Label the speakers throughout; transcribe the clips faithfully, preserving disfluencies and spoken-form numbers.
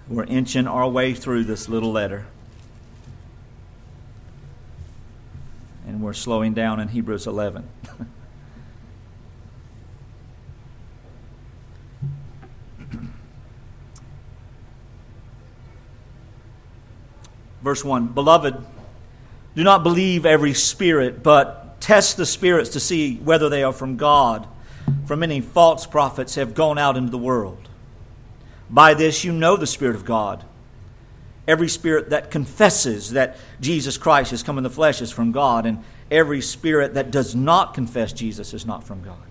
Speaker 1: We're inching our way through this little letter. And we're slowing down in Hebrews eleven. Verse one, Beloved, do not believe every spirit, but test the spirits to see whether they are from God. For many false prophets have gone out into the world. By this you know the Spirit of God. Every spirit that confesses that Jesus Christ has come in the flesh is from God, and every spirit that does not confess Jesus is not from God.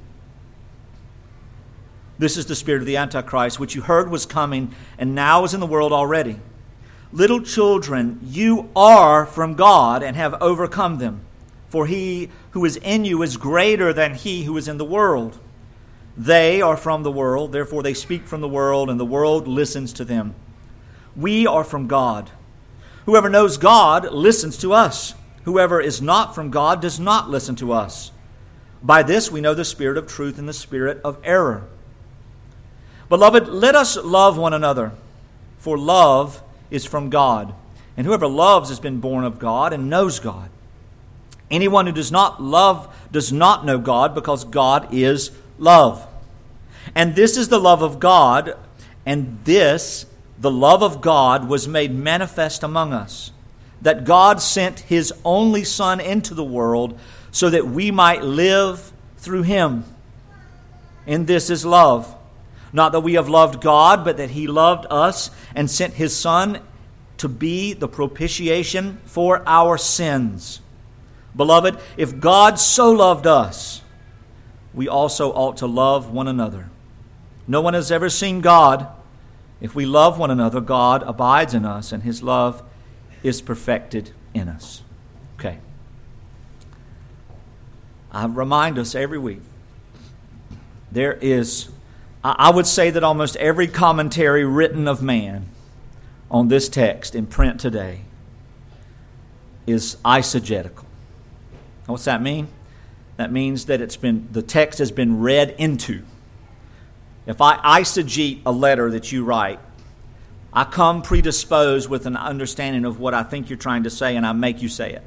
Speaker 1: This is the spirit of the Antichrist, which you heard was coming, and now is in the world already. Little children, you are from God and have overcome them. For he who is in you is greater than he who is in the world. They are from the world, therefore they speak from the world, and the world listens to them. We are from God. Whoever knows God listens to us. Whoever is not from God does not listen to us. By this we know the spirit of truth and the spirit of error. Beloved, let us love one another, for love is from God. And whoever loves has been born of God and knows God. Anyone who does not love does not know God, because God is love. And this is the love of God, and this, the love of God, was made manifest among us, that God sent His only Son into the world so that we might live through Him. And this is love. Not that we have loved God, but that He loved us and sent His Son to be the propitiation for our sins. Beloved, if God so loved us, we also ought to love one another. No one has ever seen God. If we love one another, God abides in us, and His love is perfected in us. Okay. I remind us every week, there is, I would say that almost every commentary written of man on this text in print today is eisegetical. What's that mean? That means that it's been the text has been read into. If I eisegete a letter that you write, I come predisposed with an understanding of what I think you're trying to say, and I make you say it.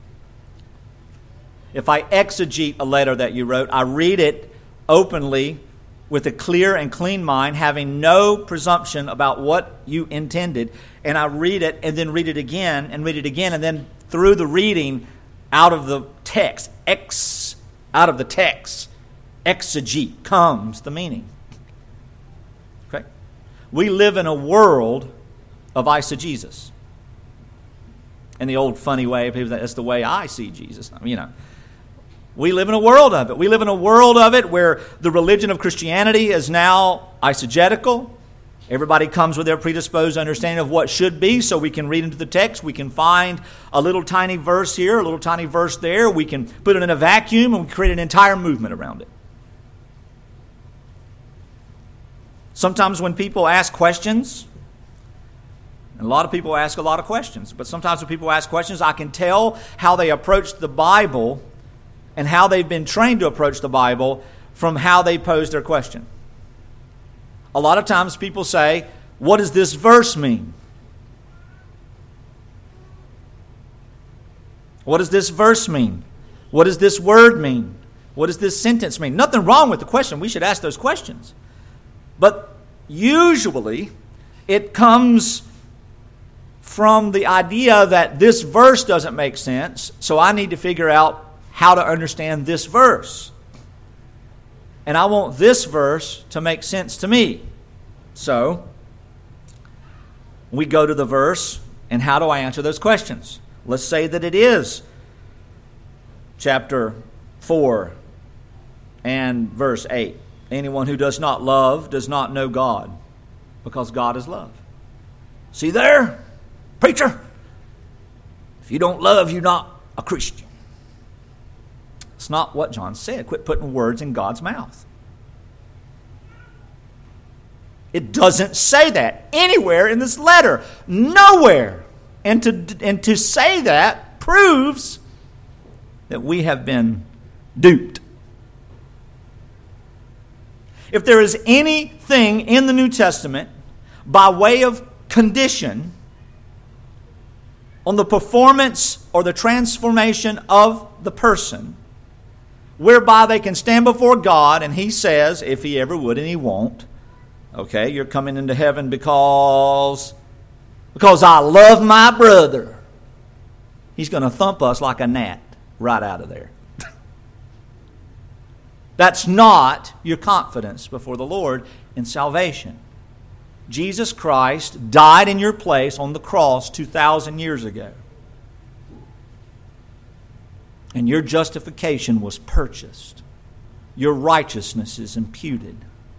Speaker 1: If I exegete a letter that you wrote, I read it openly with a clear and clean mind, having no presumption about what you intended, and I read it and then read it again and read it again, and then through the reading out of the text, ex, out of the text, exegete comes the meaning. Okay? We live in a world of eisegesis. In the old funny way, people say, that's the way I see Jesus. I mean, you know. We live in a world of it. We live in a world of it where the religion of Christianity is now eisegetical. Everybody comes with their predisposed understanding of what should be, so we can read into the text. We can find a little tiny verse here, a little tiny verse there. We can put it in a vacuum and we create an entire movement around it. Sometimes when people ask questions, and a lot of people ask a lot of questions, but sometimes when people ask questions, I can tell how they approach the Bible and how they've been trained to approach the Bible from how they pose their question. A lot of times people say, what does this verse mean? What does this verse mean? What does this word mean? What does this sentence mean? Nothing wrong with the question. We should ask those questions. But usually it comes from the idea that this verse doesn't make sense, so I need to figure out how to understand this verse. And I want this verse to make sense to me. So, we go to the verse, and how do I answer those questions? Let's say that it is chapter four and verse eight. Anyone who does not love does not know God, because God is love. See there, preacher? If you don't love, you're not a Christian. It's not what John said. Quit putting words in God's mouth. It doesn't say that anywhere in this letter. Nowhere. And to, and to say that proves that we have been duped. If there is anything in the New Testament by way of condition on the performance or the transformation of the person, whereby they can stand before God, and He says, if He ever would, and He won't, okay, you're coming into heaven because, because I love my brother. He's going to thump us like a gnat right out of there. That's not your confidence before the Lord in salvation. Jesus Christ died in your place on the cross two thousand years ago. And your justification was purchased. Your righteousness is imputed.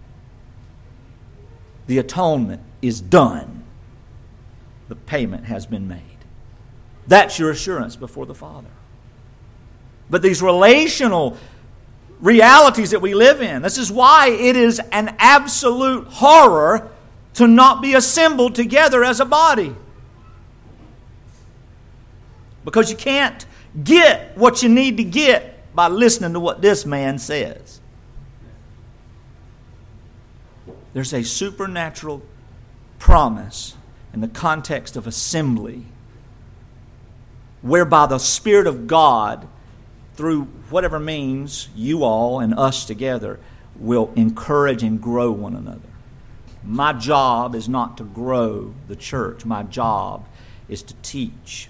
Speaker 1: The atonement is done. The payment has been made. That's your assurance before the Father. But these relational realities that we live in, this is why it is an absolute horror to not be assembled together as a body. Because you can't get what you need to get by listening to what this man says. There's a supernatural promise in the context of assembly, whereby the Spirit of God, through whatever means, you all and us together, will encourage and grow one another. My job is not to grow the church. My job is to teach.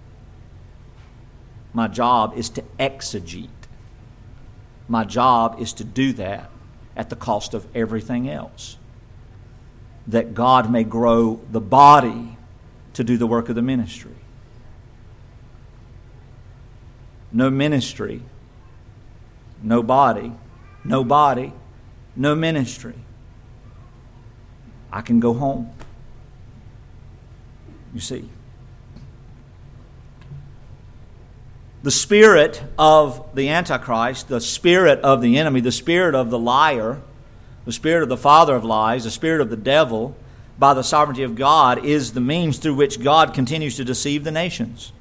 Speaker 1: My job is to exegete. My job is to do that at the cost of everything else, that God may grow the body to do the work of the ministry. No ministry, no body, no body, no ministry. I can go home. You see. The spirit of the Antichrist, the spirit of the enemy, the spirit of the liar, the spirit of the father of lies, the spirit of the devil, by the sovereignty of God, is the means through which God continues to deceive the nations.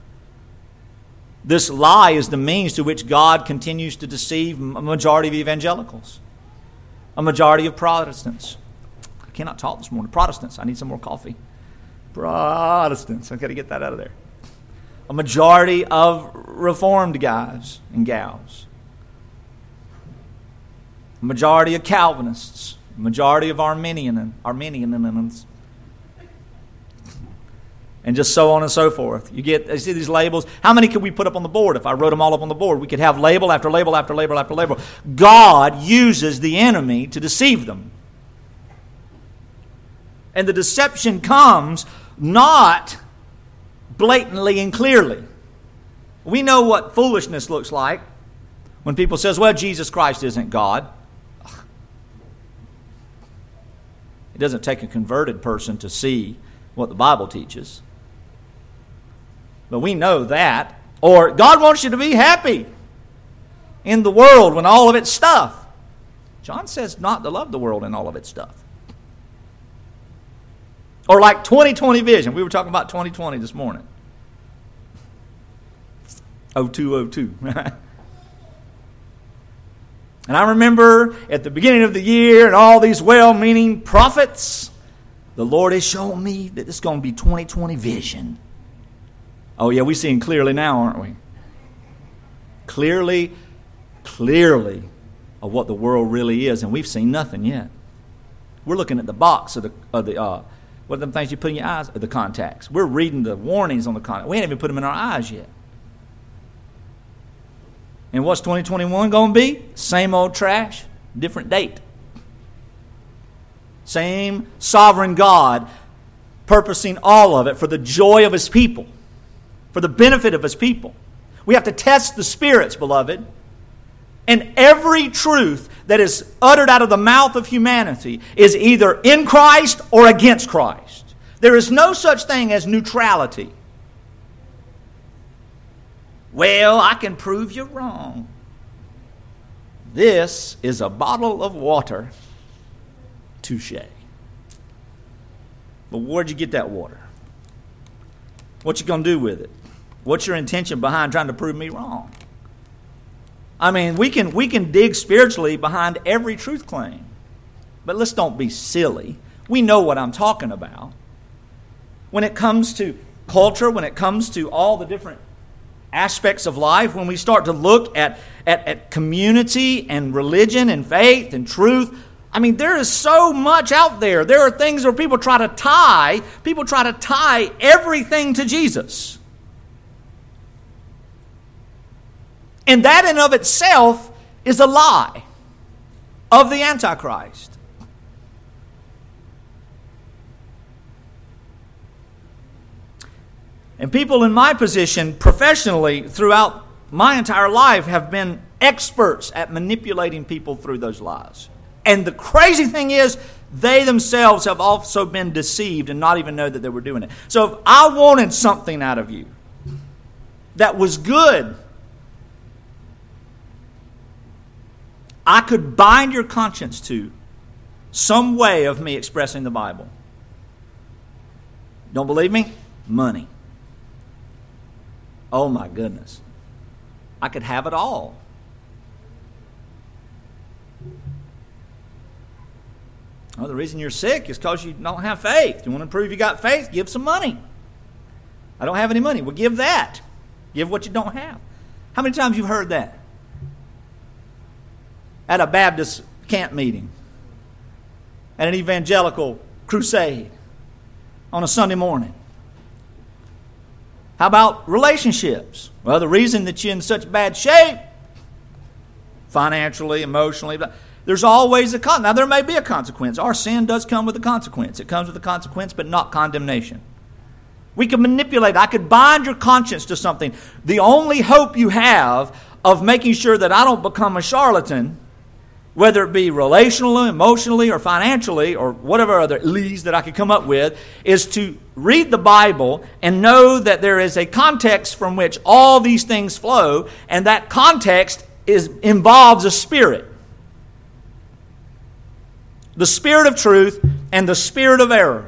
Speaker 1: This lie is the means to which God continues to deceive a majority of evangelicals, a majority of Protestants. I cannot talk this morning. Protestants, I need some more coffee. Protestants, I've got to get that out of there. A majority of Reformed guys and gals. A majority of Calvinists. A majority of Arminian Arminians. And just so on and so forth. You get, you see these labels. How many could we put up on the board? If I wrote them all up on the board, we could have label after label after label after label. God uses the enemy to deceive them. And the deception comes not blatantly and clearly. We know what foolishness looks like when people says, well, Jesus Christ isn't God. It doesn't take a converted person to see what the Bible teaches. But we know that. Or God wants you to be happy in the world when all of its stuff. John says not to love the world and all of its stuff. Or like twenty twenty vision. We were talking about twenty twenty this morning. oh two oh two. And I remember at the beginning of the year and all these well-meaning prophets, the Lord has shown me that it's going to be twenty twenty vision. Oh yeah, we're seeing clearly now, aren't we? Clearly, clearly of what the world really is, and we've seen nothing yet. We're looking at the box of the of the uh, what are them things you put in your eyes? The contacts. We're reading the warnings on the contacts. We ain't even put them in our eyes yet. And what's twenty twenty-one going to be? Same old trash, different date. Same sovereign God purposing all of it for the joy of His people, for the benefit of His people. We have to test the spirits, beloved. And every truth that is uttered out of the mouth of humanity is either in Christ or against Christ. There is no such thing as neutrality. Well, I can prove you wrong. This is a bottle of water. Touche. But where'd you get that water? What you going to do with it? What's your intention behind trying to prove me wrong? I mean, we can we can dig spiritually behind every truth claim. But let's don't be silly. We know what I'm talking about. when it comes to culture, when it comes to all the different aspects of life, when we start to look at, at, at community and religion and faith and truth, I mean, there is so much out there. There are things where people try to tie, people try to tie everything to Jesus. And that in of itself is a lie of the Antichrist. And people in my position professionally throughout my entire life have been experts at manipulating people through those lies. And the crazy thing is, they themselves have also been deceived and not even know that they were doing it. So if I wanted something out of you that was good, I could bind your conscience to some way of me expressing the Bible. Don't believe me? Money. Oh my goodness. I could have it all. Well, the reason you're sick is because you don't have faith. You want to prove you got faith? Give some money. I don't have any money. Well, give that. Give what you don't have. How many times you've heard that? At a Baptist camp meeting. At an evangelical crusade. On a Sunday morning. How about relationships? Well, the reason that you're in such bad shape, financially, emotionally, there's always a con. Now, there may be a consequence. Our sin does come with a consequence. It comes with a consequence, but not condemnation. We can manipulate. I could bind your conscience to something. The only hope you have of making sure that I don't become a charlatan, whether it be relationally, emotionally, or financially, or whatever other lees that I could come up with, is to read the Bible and know that there is a context from which all these things flow, and that context is involves a spirit. The spirit of truth and the spirit of error.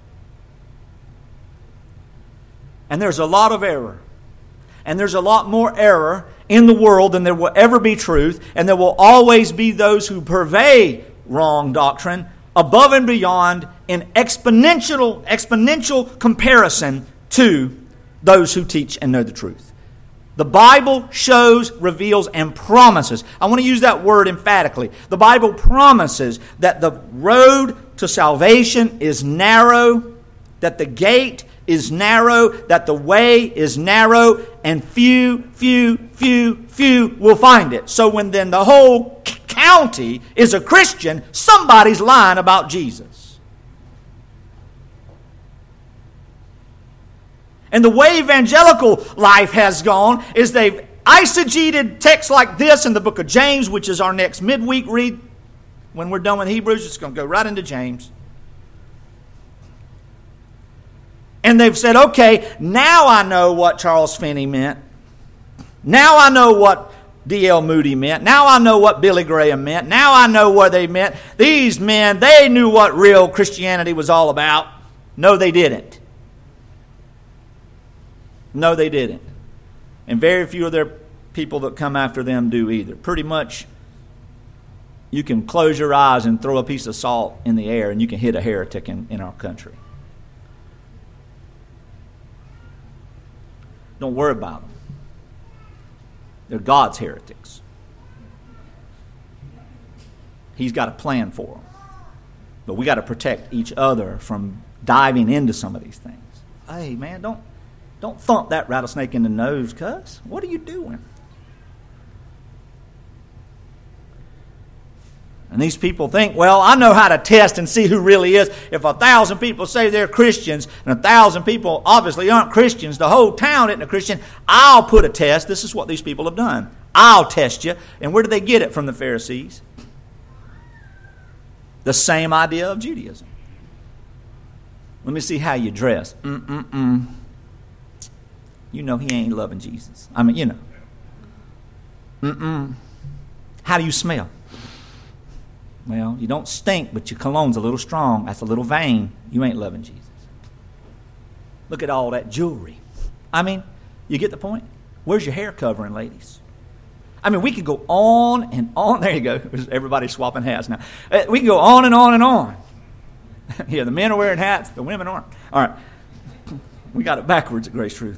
Speaker 1: And there's a lot of error. And there's a lot more error in the world than there will ever be truth. And there will always be those who purvey wrong doctrine above and beyond in exponential, exponential comparison to those who teach and know the truth. The Bible shows, reveals, and promises. I want to use that word emphatically. The Bible promises that the road to salvation is narrow, that the gate is narrow, that the way is narrow, and few, few, few, few will find it. So when then the whole county is a Christian, somebody's lying about Jesus. And the way evangelical life has gone is they've eisegeted texts like this in the book of James, which is our next midweek read. When we're done with Hebrews, it's going to go right into James. And they've said, okay, now I know what Charles Finney meant. Now I know what D L Moody meant. Now I know what Billy Graham meant. Now I know what they meant. These men, they knew what real Christianity was all about. No, they didn't. No, they didn't. And very few of their people that come after them do either. Pretty much, you can close your eyes and throw a piece of salt in the air and you can hit a heretic in, in our country. Don't worry about them. They're God's heretics. He's got a plan for them. But we got to protect each other from diving into some of these things. Hey, man, don't... Don't thump that rattlesnake in the nose, cuz. What are you doing? And these people think, well, I know how to test and see who really is. If a thousand people say they're Christians and a thousand people obviously aren't Christians, the whole town isn't a Christian, I'll put a test. This is what these people have done. I'll test you. And where did they get it from? The Pharisees? The same idea of Judaism. Let me see how you dress. Mm-mm-mm. You know he ain't loving Jesus. I mean, you know. Mm-mm. How do you smell? Well, you don't stink, but your cologne's a little strong. That's a little vain. You ain't loving Jesus. Look at all that jewelry. I mean, you get the point? Where's your hair covering, ladies? I mean, we could go on and on. There you go. Everybody's swapping hats now. We can go on and on and on. Yeah, the men are wearing hats. The women aren't. All right. We got it backwards at Grace Truth.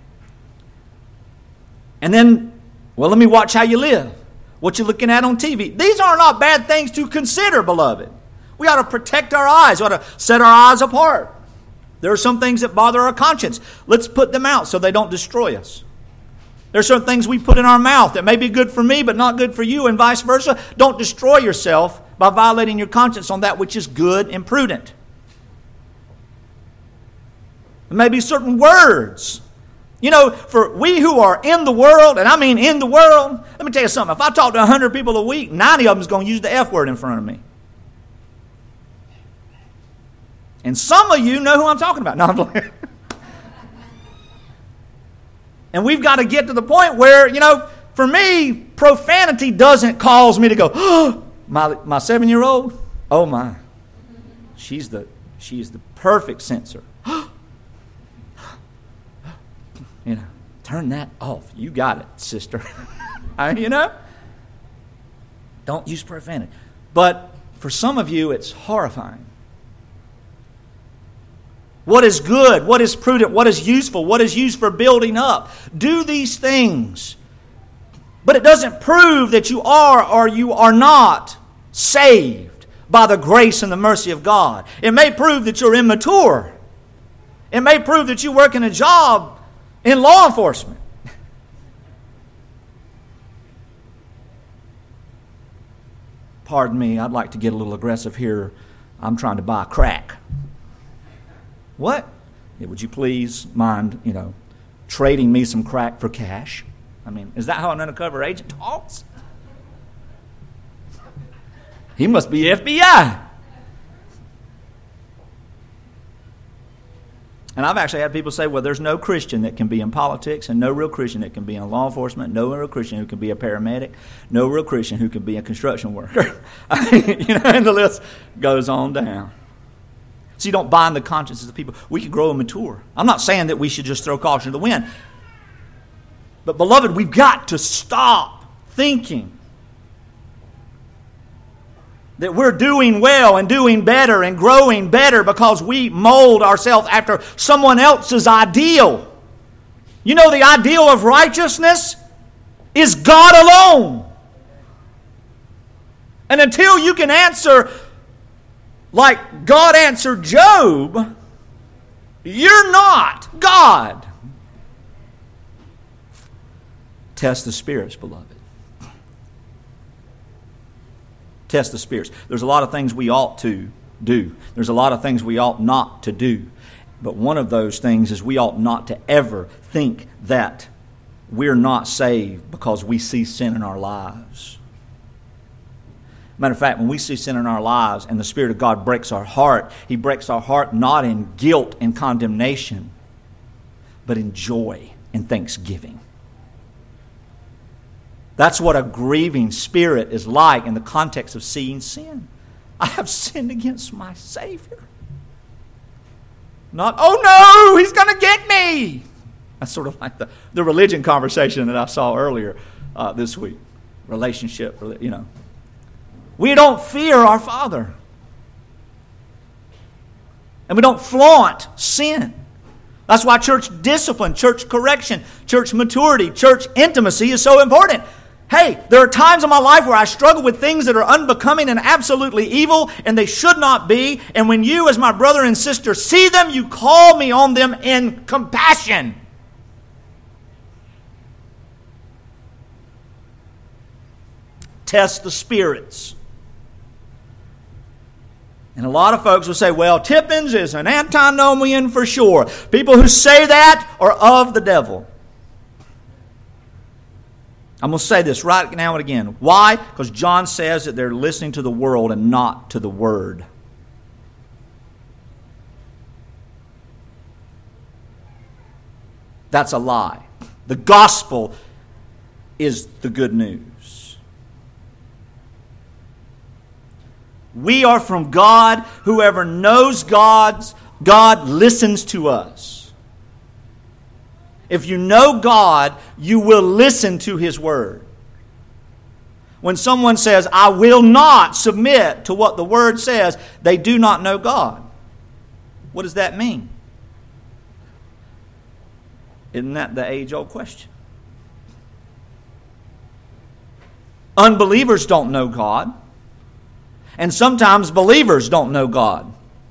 Speaker 1: And then, well, let me watch how you live. What you're looking at on T V. These are not bad things to consider, beloved. We ought to protect our eyes. We ought to set our eyes apart. There are some things that bother our conscience. Let's put them out so they don't destroy us. There are some things we put in our mouth that may be good for me but not good for you, and vice versa. Don't destroy yourself by violating your conscience on that which is good and prudent. There may be certain words. You know, for we who are in the world, and I mean in the world, let me tell you something. If I talk to one hundred people a week, ninety of them is going to use the F word in front of me. And some of you know who I'm talking about. No, I'm playing. And we've got to get to the point where, you know, for me, profanity doesn't cause me to go, oh, my my seven-year-old, oh my, she's the she's the perfect censor. You know, turn that off. You got it, sister. You know? Don't use profanity. But for some of you, it's horrifying. What is good? What is prudent? What is useful? What is used for building up? Do these things. But it doesn't prove that you are or you are not saved by the grace and the mercy of God. It may prove that you're immature. It may prove that you work in a job in law enforcement. Pardon me, I'd like to get a little aggressive here. I'm trying to buy crack. What? Yeah, would you please mind, you know, trading me some crack for cash? I mean, is that how an undercover agent talks? He must be F B I. And I've actually had people say, well, there's no Christian that can be in politics and no real Christian that can be in law enforcement, no real Christian who can be a paramedic, no real Christian who can be a construction worker. I mean, you know, and the list goes on down. So you don't bind the consciences of people. We can grow and mature. I'm not saying that we should just throw caution to the wind. But, beloved, we've got to stop thinking that we're doing well and doing better and growing better because we mold ourselves after someone else's ideal. You know, the ideal of righteousness is God alone. And until you can answer like God answered Job, you're not God. Test the spirits, beloved. Test the spirits. There's a lot of things we ought to do. There's a lot of things we ought not to do. But one of those things is we ought not to ever think that we're not saved because we see sin in our lives. Matter of fact, when we see sin in our lives and the Spirit of God breaks our heart, He breaks our heart not in guilt and condemnation, but in joy and thanksgiving. That's what a grieving spirit is like in the context of seeing sin. I have sinned against my Savior. Not, oh no, He's going to get me. That's sort of like the, the religion conversation that I saw earlier uh, this week. Relationship, you know. We don't fear our Father. And we don't flaunt sin. That's why church discipline, church correction, church maturity, church intimacy is so important. Hey, there are times in my life where I struggle with things that are unbecoming and absolutely evil, and they should not be. And when you, as my brother and sister, see them, you call me on them in compassion. Test the spirits. And a lot of folks will say, well, Tippins is an antinomian for sure. People who say that are of the devil. I'm going to say this right now and again. Why? Because John says that they're listening to the world and not to the Word. That's a lie. The gospel is the good news. We are from God. Whoever knows God's, God listens to us. If you know God, you will listen to His Word. When someone says, I will not submit to what the Word says, they do not know God. What does that mean? Isn't that the age-old question? Unbelievers don't know God. And sometimes believers don't know God.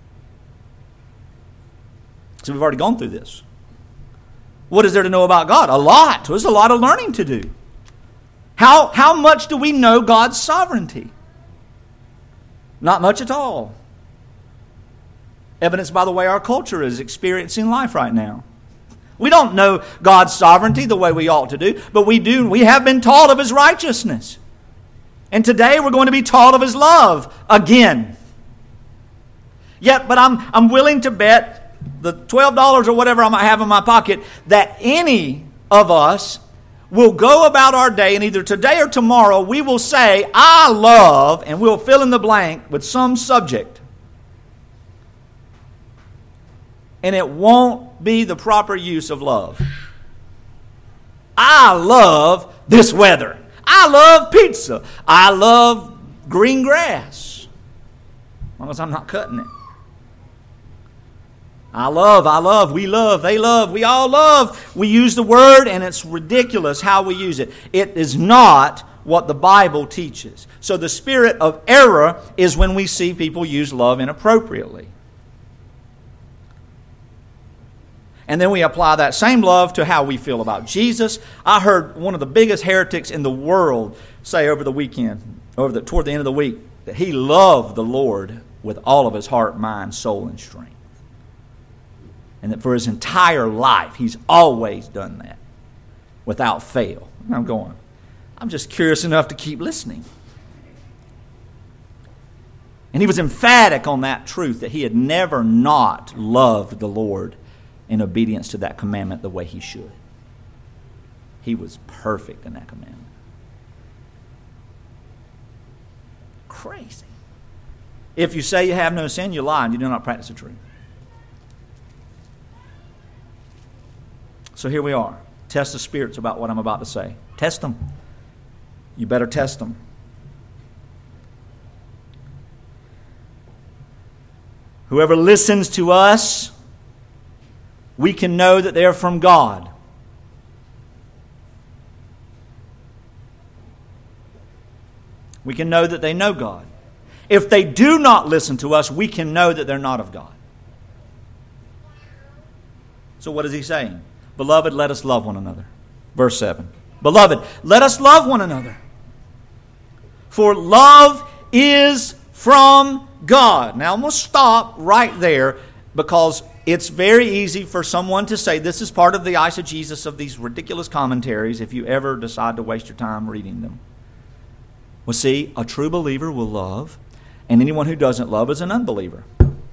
Speaker 1: So we've already gone through this. What is there to know about God? A lot. There's a lot of learning to do. How, how much do we know God's sovereignty? Not much at all. Evidenced by the way our culture is experiencing life right now. We don't know God's sovereignty the way we ought to do, but we do. We have been taught of His righteousness. And today we're going to be taught of His love again. Yet, but I'm, I'm willing to bet the twelve dollars or whatever I might have in my pocket that any of us will go about our day, and either today or tomorrow we will say, I love, and we'll fill in the blank with some subject. And it won't be the proper use of love. I love this weather. I love pizza. I love green grass. As long as I'm not cutting it. I love, I love, we love, they love, we all love. We use the word and it's ridiculous how we use it. It is not what the Bible teaches. So the spirit of error is when we see people use love inappropriately. And then we apply that same love to how we feel about Jesus. I heard one of the biggest heretics in the world say over the weekend, over the, toward the end of the week, that he loved the Lord with all of his heart, mind, soul, and strength. And that for his entire life, he's always done that without fail. And I'm going, I'm just curious enough to keep listening. And he was emphatic on that truth, that he had never not loved the Lord in obedience to that commandment the way he should. He was perfect in that commandment. Crazy. If you say you have no sin, you lie and you do not practice the truth. So here we are. Test the spirits about what I'm about to say. Test them. You better test them. Whoever listens to us, we can know that they are from God. We can know that they know God. If they do not listen to us, we can know that they're not of God. So what is he saying? Beloved, let us love one another. Verse seven. Beloved, let us love one another. For love is from God. Now I'm going to stop right there because it's very easy for someone to say this is part of the eisegesis of these ridiculous commentaries if you ever decide to waste your time reading them. Well, see, a true believer will love, and anyone who doesn't love is an unbeliever.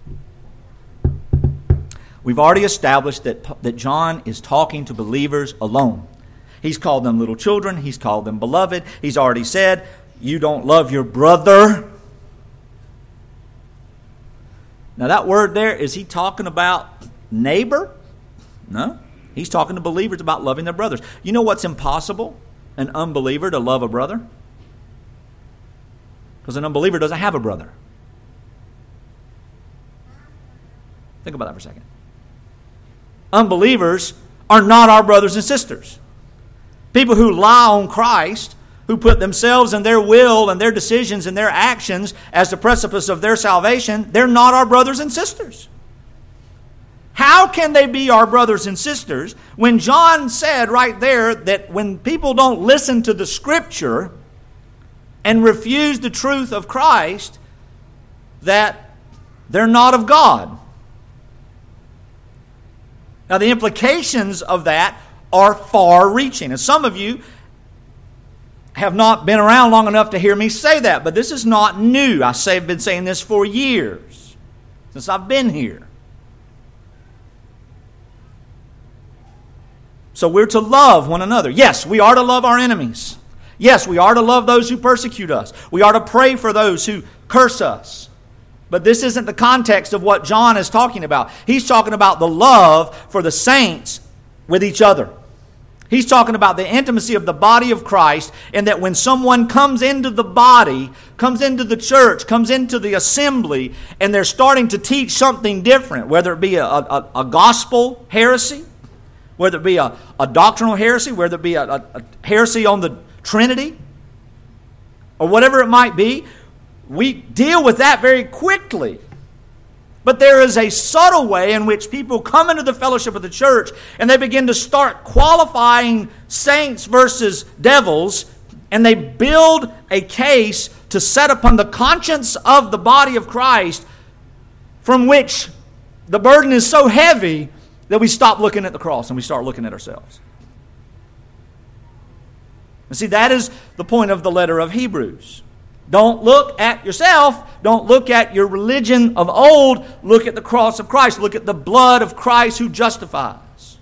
Speaker 1: We've already established that, that John is talking to believers alone. He's called them little children. He's called them beloved. He's already said, you don't love your brother. Now that word there, is he talking about neighbor? No. He's talking to believers about loving their brothers. You know what's impossible? An unbeliever to love a brother? Because an unbeliever doesn't have a brother. Think about that for a second. Unbelievers are not our brothers and sisters. People who lie on Christ, who put themselves and their will and their decisions and their actions as the precipice of their salvation, they're not our brothers and sisters. How can they be our brothers and sisters when John said right there that when people don't listen to the Scripture and refuse the truth of Christ, that they're not of God? Now, the implications of that are far-reaching. And some of you have not been around long enough to hear me say that, but this is not new. I say, I've been saying this for years, since I've been here. So we're to love one another. Yes, we are to love our enemies. Yes, we are to love those who persecute us. We are to pray for those who curse us. But this isn't the context of what John is talking about. He's talking about the love for the saints with each other. He's talking about the intimacy of the body of Christ, and that when someone comes into the body, comes into the church, comes into the assembly, and they're starting to teach something different, whether it be a, a, a gospel heresy, whether it be a, a doctrinal heresy, whether it be a, a, a heresy on the Trinity, or whatever it might be, we deal with that very quickly. But there is a subtle way in which people come into the fellowship of the church and they begin to start qualifying saints versus devils, and they build a case to set upon the conscience of the body of Christ from which the burden is so heavy that we stop looking at the cross and we start looking at ourselves. And see, that is the point of the letter of Hebrews. Don't look at yourself. Don't look at your religion of old. Look at the cross of Christ. Look at the blood of Christ who justifies.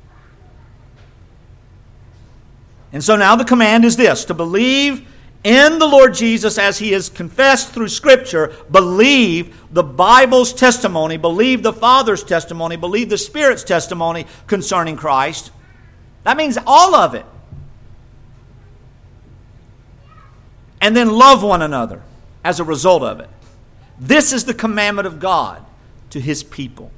Speaker 1: And so now the command is this: to believe in the Lord Jesus as He is confessed through Scripture. Believe the Bible's testimony. Believe the Father's testimony. Believe the Spirit's testimony concerning Christ. That means all of it. And then love one another as a result of it. This is the commandment of God to His people.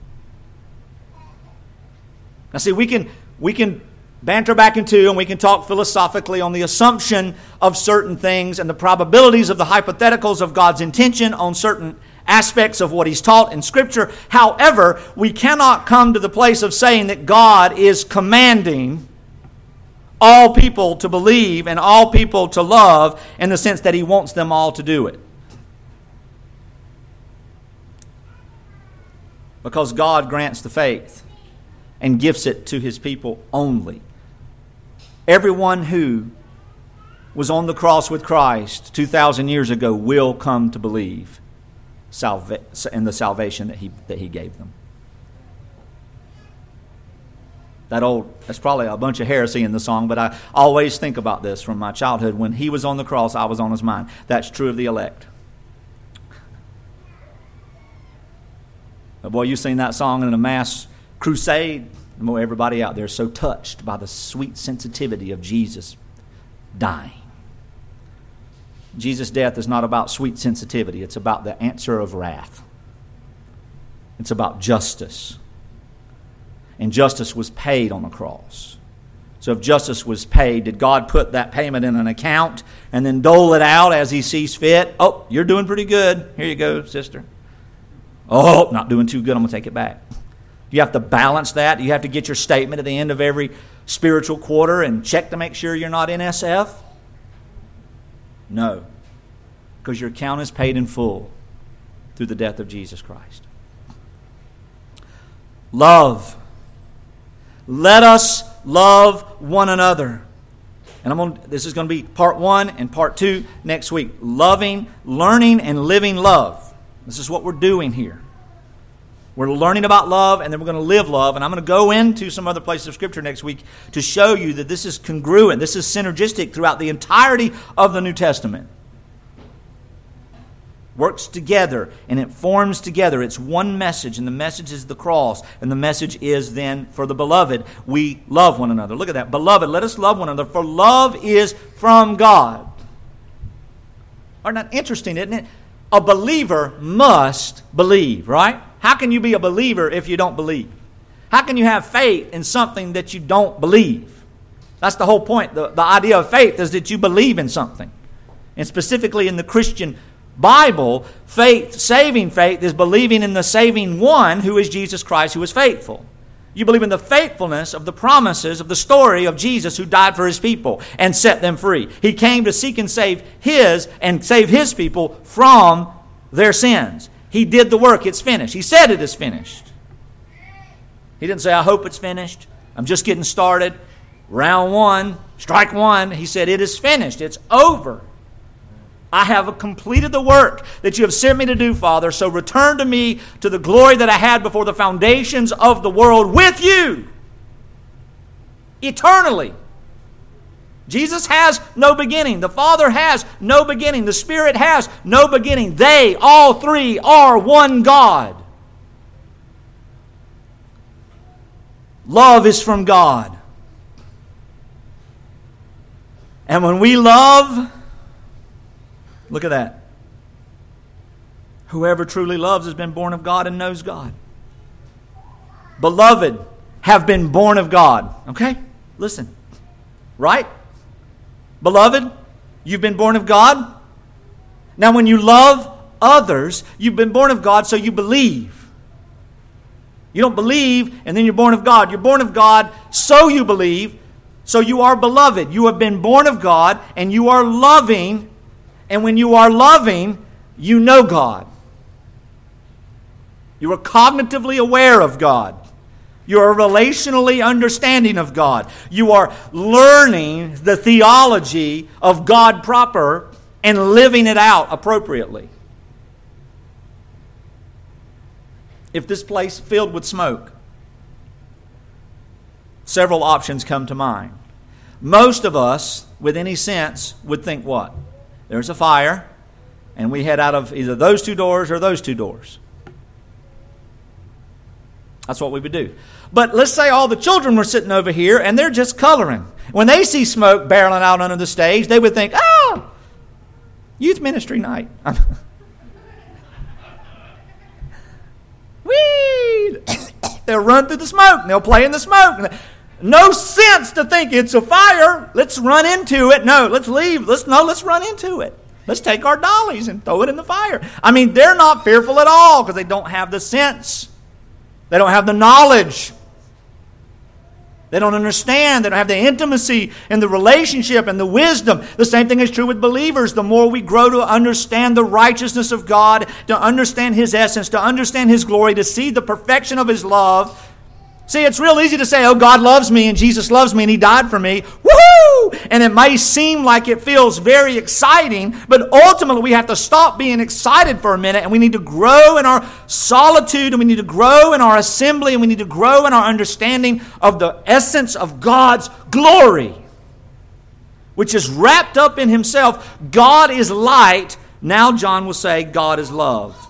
Speaker 1: Now see, we can, we can banter back into and we can talk philosophically on the assumption of certain things and the probabilities of the hypotheticals of God's intention on certain aspects of what He's taught in Scripture. However, we cannot come to the place of saying that God is commanding all people to believe and all people to love in the sense that He wants them all to do it. Because God grants the faith and gifts it to His people only. Everyone who was on the cross with Christ two thousand years ago will come to believe salva- in the salvation that He, that He gave them. That old, that's probably a bunch of heresy in the song, but I always think about this from my childhood. When He was on the cross, I was on His mind. That's true of the elect. But boy, you've seen that song in a mass crusade. Boy, everybody out there is so touched by the sweet sensitivity of Jesus dying. Jesus' death is not about sweet sensitivity. It's about the answer of wrath. It's about justice. And justice was paid on the cross. So if justice was paid, did God put that payment in an account and then dole it out as He sees fit? Oh, you're doing pretty good. Here you go, sister. Oh, not doing too good. I'm going to take it back. You have to balance that. You have to get your statement at the end of every spiritual quarter and check to make sure you're not N S F. No. Because your account is paid in full through the death of Jesus Christ. Love. Let us love one another. And I'm on, this is going to be part one and part two next week. Loving, learning, and living love. This is what we're doing here. We're learning about love, and then we're going to live love. And I'm going to go into some other places of Scripture next week to show you that this is congruent. This is synergistic throughout the entirety of the New Testament. Works together and it forms together. It's one message, and the message is the cross. And the message is then for the beloved, we love one another. Look at that. Beloved, let us love one another, for love is from God. Isn't that interesting, isn't it? A believer must believe, right? How can you be a believer if you don't believe? How can you have faith in something that you don't believe? That's the whole point. The, the idea of faith is that you believe in something. And specifically in the Christian Bible, faith, saving faith, is believing in the saving one who is Jesus Christ, who is faithful. You believe in the faithfulness of the promises of the story of Jesus who died for His people and set them free. He came to seek and save His and save His people from their sins. He did the work. It's finished. He said it is finished. He didn't say, I hope it's finished. I'm just getting started. Round one, strike one. He said, it is finished. It's over. I have completed the work that you have sent me to do, Father, so return to me to the glory that I had before the foundations of the world with you, eternally. Jesus has no beginning. The Father has no beginning. The Spirit has no beginning. They, all three, are one God. Love is from God. And when we love, look at that. Whoever truly loves has been born of God and knows God. Beloved, have been born of God. Okay? Listen. Right? Beloved, you've been born of God. Now when you love others, you've been born of God, so you believe. You don't believe and then you're born of God. You're born of God, so you believe, so you are beloved. You have been born of God and you are loving, and when you are loving, you know God. You are cognitively aware of God. You are relationally understanding of God. You are learning the theology of God proper and living it out appropriately. If this place filled with smoke, several options come to mind. Most of us, with any sense, would think what? There's a fire, and we head out of either those two doors or those two doors. That's what we would do. But let's say all the children were sitting over here, and they're just coloring. When they see smoke barreling out under the stage, they would think, oh, youth ministry night. Whee! They'll run through the smoke and they'll play in the smoke. No sense to think it's a fire. Let's run into it. No, let's leave. Let's no, let's run into it. Let's take our dollies and throw it in the fire. I mean, they're not fearful at all because they don't have the sense. They don't have the knowledge. They don't understand. They don't have the intimacy and the relationship and the wisdom. The same thing is true with believers. The more we grow to understand the righteousness of God, to understand His essence, to understand His glory, to see the perfection of His love. See, it's real easy to say, oh, God loves me and Jesus loves me and He died for me. Woohoo! And it may seem like it feels very exciting, but ultimately we have to stop being excited for a minute, and we need to grow in our solitude, and we need to grow in our assembly, and we need to grow in our understanding of the essence of God's glory, which is wrapped up in Himself. God is light. Now John will say God is love.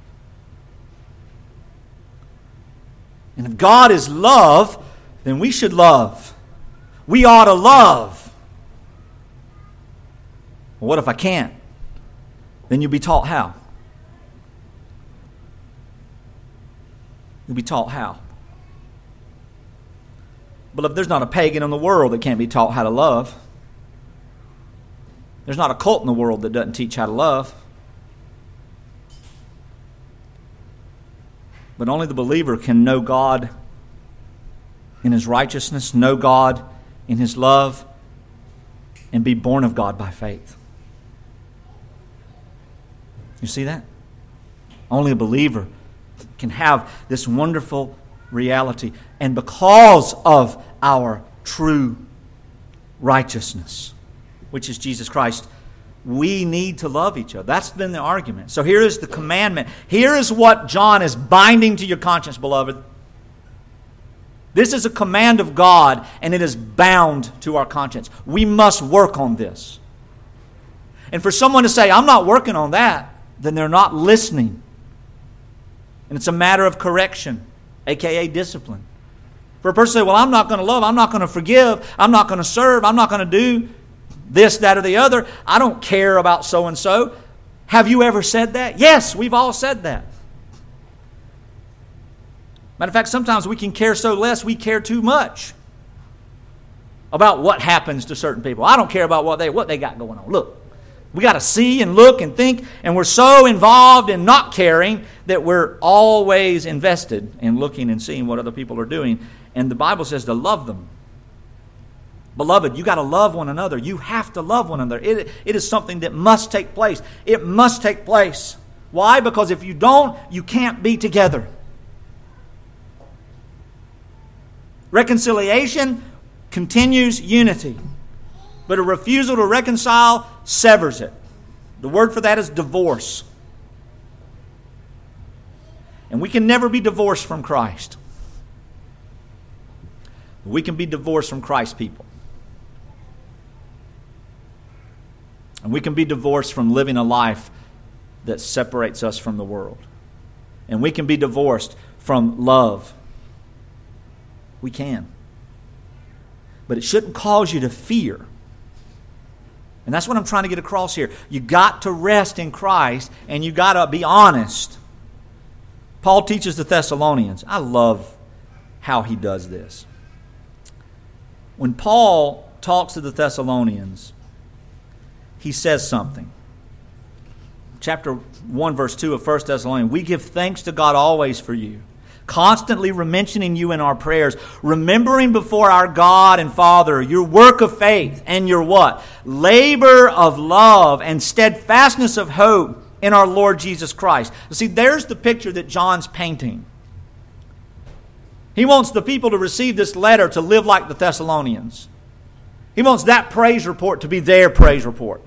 Speaker 1: And if God is love, then we should love. We ought to love. Well, what if I can't? Then you'll be taught how. You'll be taught how. But if there's not a pagan in the world that can't be taught how to love, there's not a cult in the world that doesn't teach how to love. But only the believer can know God in His righteousness, know God in His love, and be born of God by faith. You see that? Only a believer can have this wonderful reality. And because of our true righteousness, which is Jesus Christ, we need to love each other. That's been the argument. So here is the commandment. Here is what John is binding to your conscience, beloved. This is a command of God, and it is bound to our conscience. We must work on this. And for someone to say, I'm not working on that, then they're not listening. And it's a matter of correction, a k a discipline. For a person to say, well, I'm not going to love, I'm not going to forgive, I'm not going to serve, I'm not going to do this, that, or the other. I don't care about so-and-so. Have you ever said that? Yes, we've all said that. Matter of fact, sometimes we can care so less, we care too much about what happens to certain people. I don't care about what they what they got going on. Look, we got to see and look and think, and we're so involved in not caring that we're always invested in looking and seeing what other people are doing. And the Bible says to love them. Beloved, you got to love one another. You have to love one another. It, it is something that must take place. It must take place. Why? Because if you don't, you can't be together. Reconciliation continues unity, but a refusal to reconcile severs it. The word for that is divorce. And we can never be divorced from Christ. We can be divorced from Christ's people. And we can be divorced from living a life that separates us from the world. And we can be divorced from love. We can. But it shouldn't cause you to fear. And that's what I'm trying to get across here. You got to rest in Christ, and you got to be honest. Paul teaches the Thessalonians. I love how he does this. When Paul talks to the Thessalonians, he says something. Chapter one, verse two of First Thessalonians, we give thanks to God always for you, constantly mentioning you in our prayers, remembering before our God and Father your work of faith and your what? Labor of love and steadfastness of hope in our Lord Jesus Christ. See, there's the picture that John's painting. He wants the people to receive this letter to live like the Thessalonians. He wants that praise report to be their praise report.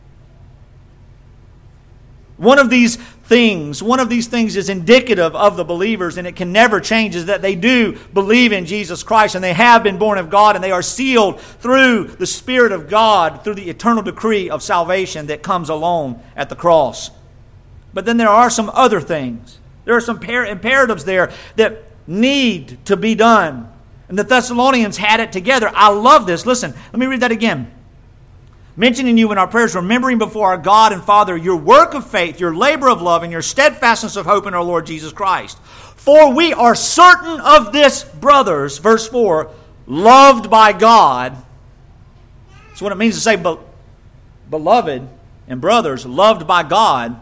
Speaker 1: One of these things, one of these things is indicative of the believers, and it can never change, is that they do believe in Jesus Christ, and they have been born of God, and they are sealed through the Spirit of God, through the eternal decree of salvation that comes along at the cross. But then there are some other things. There are some par- imperatives there that need to be done. And the Thessalonians had it together. I love this. Listen, let me read that again. Mentioning you in our prayers, remembering before our God and Father your work of faith, your labor of love, and your steadfastness of hope in our Lord Jesus Christ. For we are certain of this, brothers, verse four, loved by God. That's what it means to say be- beloved and brothers, loved by God.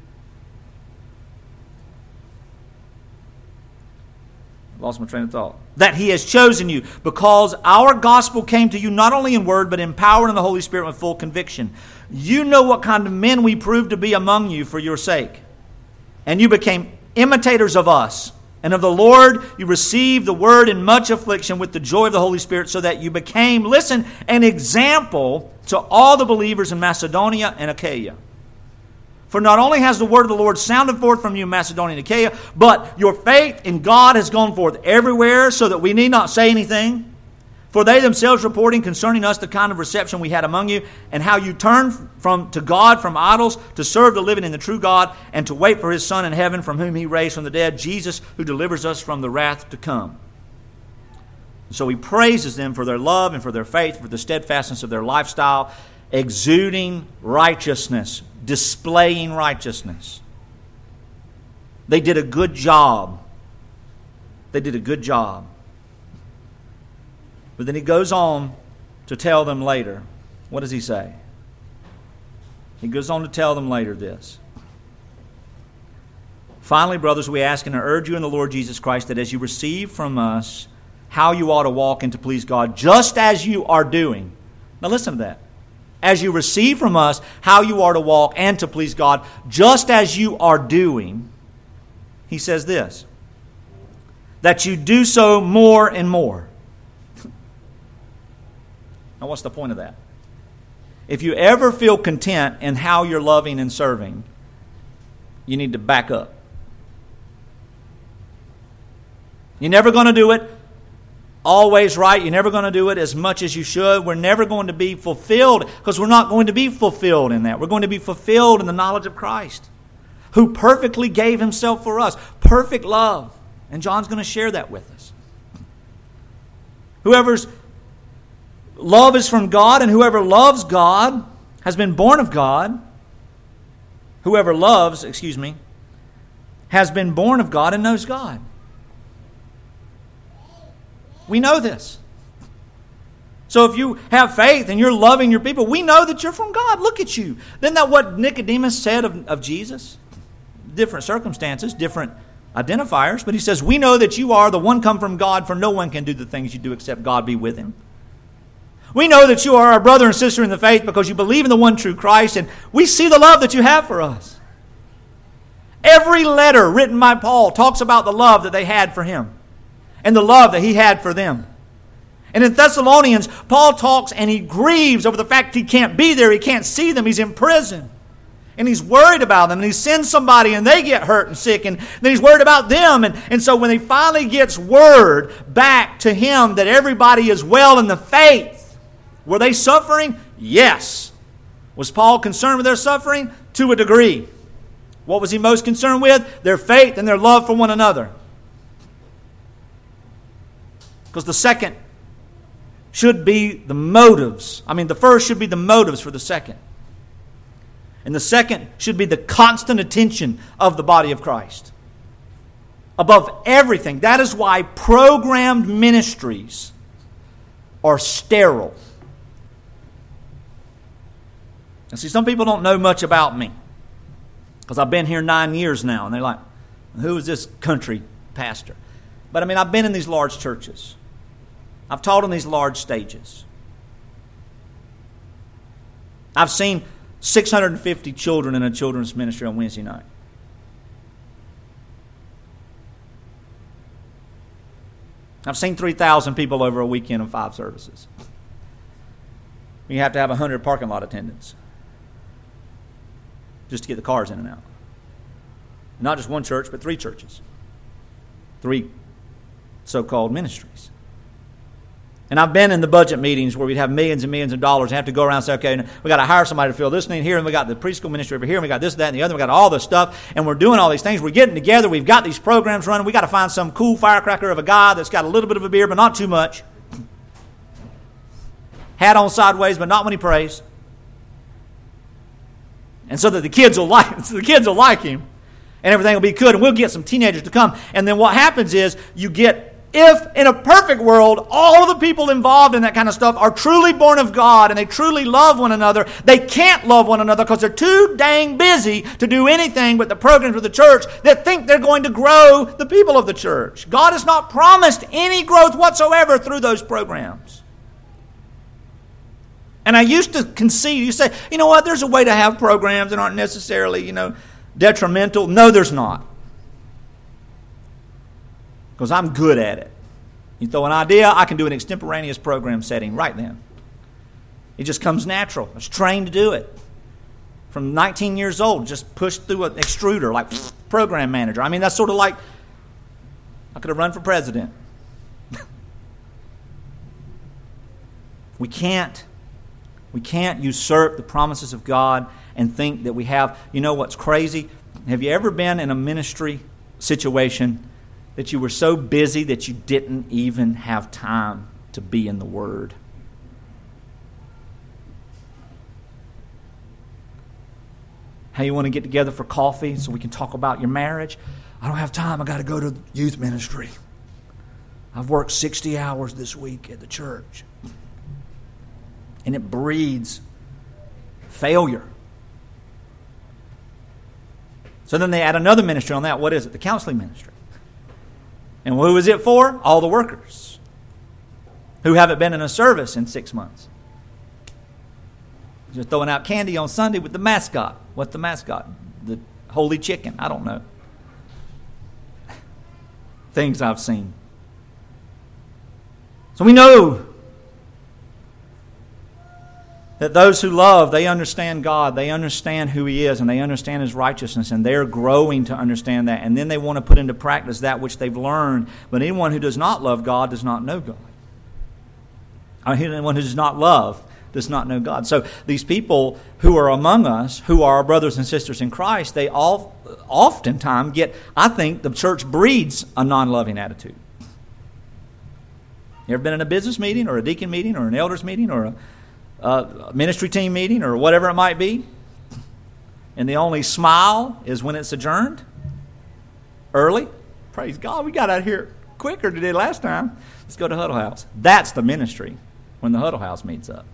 Speaker 1: I've lost my train of thought. That He has chosen you, because our gospel came to you not only in word, but in power and the Holy Spirit with full conviction. You know what kind of men we proved to be among you for your sake. And you became imitators of us. And of the Lord you received the word in much affliction with the joy of the Holy Spirit, so that you became, listen, an example to all the believers in Macedonia and Achaia. For not only has the word of the Lord sounded forth from you in Macedonia and Achaia, but your faith in God has gone forth everywhere, so that we need not say anything. For they themselves reporting concerning us the kind of reception we had among you, and how you turned from to God from idols to serve the living and the true God, and to wait for His Son in heaven, from whom He raised from the dead, Jesus, who delivers us from the wrath to come. So He praises them for their love and for their faith, for the steadfastness of their lifestyle, exuding righteousness, displaying righteousness. They did a good job. They did a good job. But then he goes on to tell them later. What does he say? He goes on to tell them later this. Finally, brothers, we ask and urge you in the Lord Jesus Christ that as you receive from us how you ought to walk and to please God, just as you are doing. Now listen to that. As you receive from us how you are to walk and to please God, just as you are doing, he says this, that you do so more and more. Now what's the point of that? If you ever feel content in how you're loving and serving, you need to back up. You're never going to do it always right. You're never going to do it as much as you should. We're never going to be fulfilled, because we're not going to be fulfilled in that. We're going to be fulfilled in the knowledge of Christ, who perfectly gave Himself for us. Perfect love. And John's going to share that with us. Whoever's love is from God, and whoever loves God has been born of God. Whoever loves, excuse me, has been born of God and knows God. We know this. So if you have faith and you're loving your people, we know that you're from God. Look at you. Isn't that what Nicodemus said of, of Jesus? Different circumstances, different identifiers. But he says, we know that you are the one come from God, for no one can do the things you do except God be with him. We know that you are our brother and sister in the faith because you believe in the one true Christ, and we see the love that you have for us. Every letter written by Paul talks about the love that they had for him and the love that he had for them. And in Thessalonians, Paul talks and he grieves over the fact he can't be there, he can't see them, he's in prison. And he's worried about them, and he sends somebody and they get hurt and sick, and then he's worried about them. And, and so when he finally gets word back to him that everybody is well in the faith, were they suffering? Yes. Was Paul concerned with their suffering? To a degree. What was he most concerned with? Their faith and their love for one another. Because the second should be the motives. I mean, the first should be the motives for the second. And the second should be the constant attention of the body of Christ. above everything. That is why programmed ministries are sterile. And see, some people don't know much about me because I've been here nine years now, and they're like, who is this country pastor? But I mean, I've been in these large churches. I've taught on these large stages. I've seen six hundred fifty children in a children's ministry on Wednesday night. I've seen three thousand people over a weekend of five services. You have to have one hundred parking lot attendants just to get the cars in and out. Not just one church, but three churches. Three so-called ministries. And I've been in the budget meetings where we'd have millions and millions of dollars and have to go around and say, okay, we got to hire somebody to fill this need here, and we got the preschool ministry over here, and we got this, that, and the other, we got all this stuff, and we're doing all these things. We're getting together. We've got these programs running. We got to find some cool firecracker of a guy that's got a little bit of a beard, but not too much. Hat on sideways, but not when he prays. And so that the kids will like, so the kids will like him, and everything will be good, and we'll get some teenagers to come. And then what happens is you get, if in a perfect world, all of the people involved in that kind of stuff are truly born of God and they truly love one another, they can't love one another because they're too dang busy to do anything but the programs of the church that think they're going to grow the people of the church. God has not promised any growth whatsoever through those programs. And I used to concede, you say, you know what, there's a way to have programs that aren't necessarily, you know, detrimental. No, there's not. Because I'm good at it. You throw an idea, I can do an extemporaneous program setting right then. It just comes natural. I was trained to do it. From nineteen years old, just pushed through an extruder like program manager. I mean, that's sort of like I could have run for president. We can't. We can't usurp the promises of God and think that we have. You know what's crazy? Have you ever been in a ministry situation that you were so busy that you didn't even have time to be in the Word? Hey, you want to get together for coffee so we can talk about your marriage? I don't have time. I got to go to youth ministry. I've worked sixty hours this week at the church. And it breeds failure. So then they add another ministry on that. What is it? The counseling ministry. And who is it for? All the workers who haven't been in a service in six months. Just throwing out candy on Sunday with the mascot. What's the mascot? The holy chicken. I don't know. Things I've seen. So we know that those who love, they understand God, they understand who He is, and they understand His righteousness, and they're growing to understand that. And then they want to put into practice that which they've learned. But anyone who does not love God does not know God. Or anyone who does not love does not know God. So these people who are among us, who are our brothers and sisters in Christ, they all oftentimes get, I think the church breeds a non-loving attitude. You ever been in a business meeting or a deacon meeting or an elders meeting or a Uh, ministry team meeting or whatever it might be, and the only smile is when it's adjourned early? Praise God, we got out here quicker than we did last time. Let's go to Huddle House. That's the ministry when the Huddle House meets up.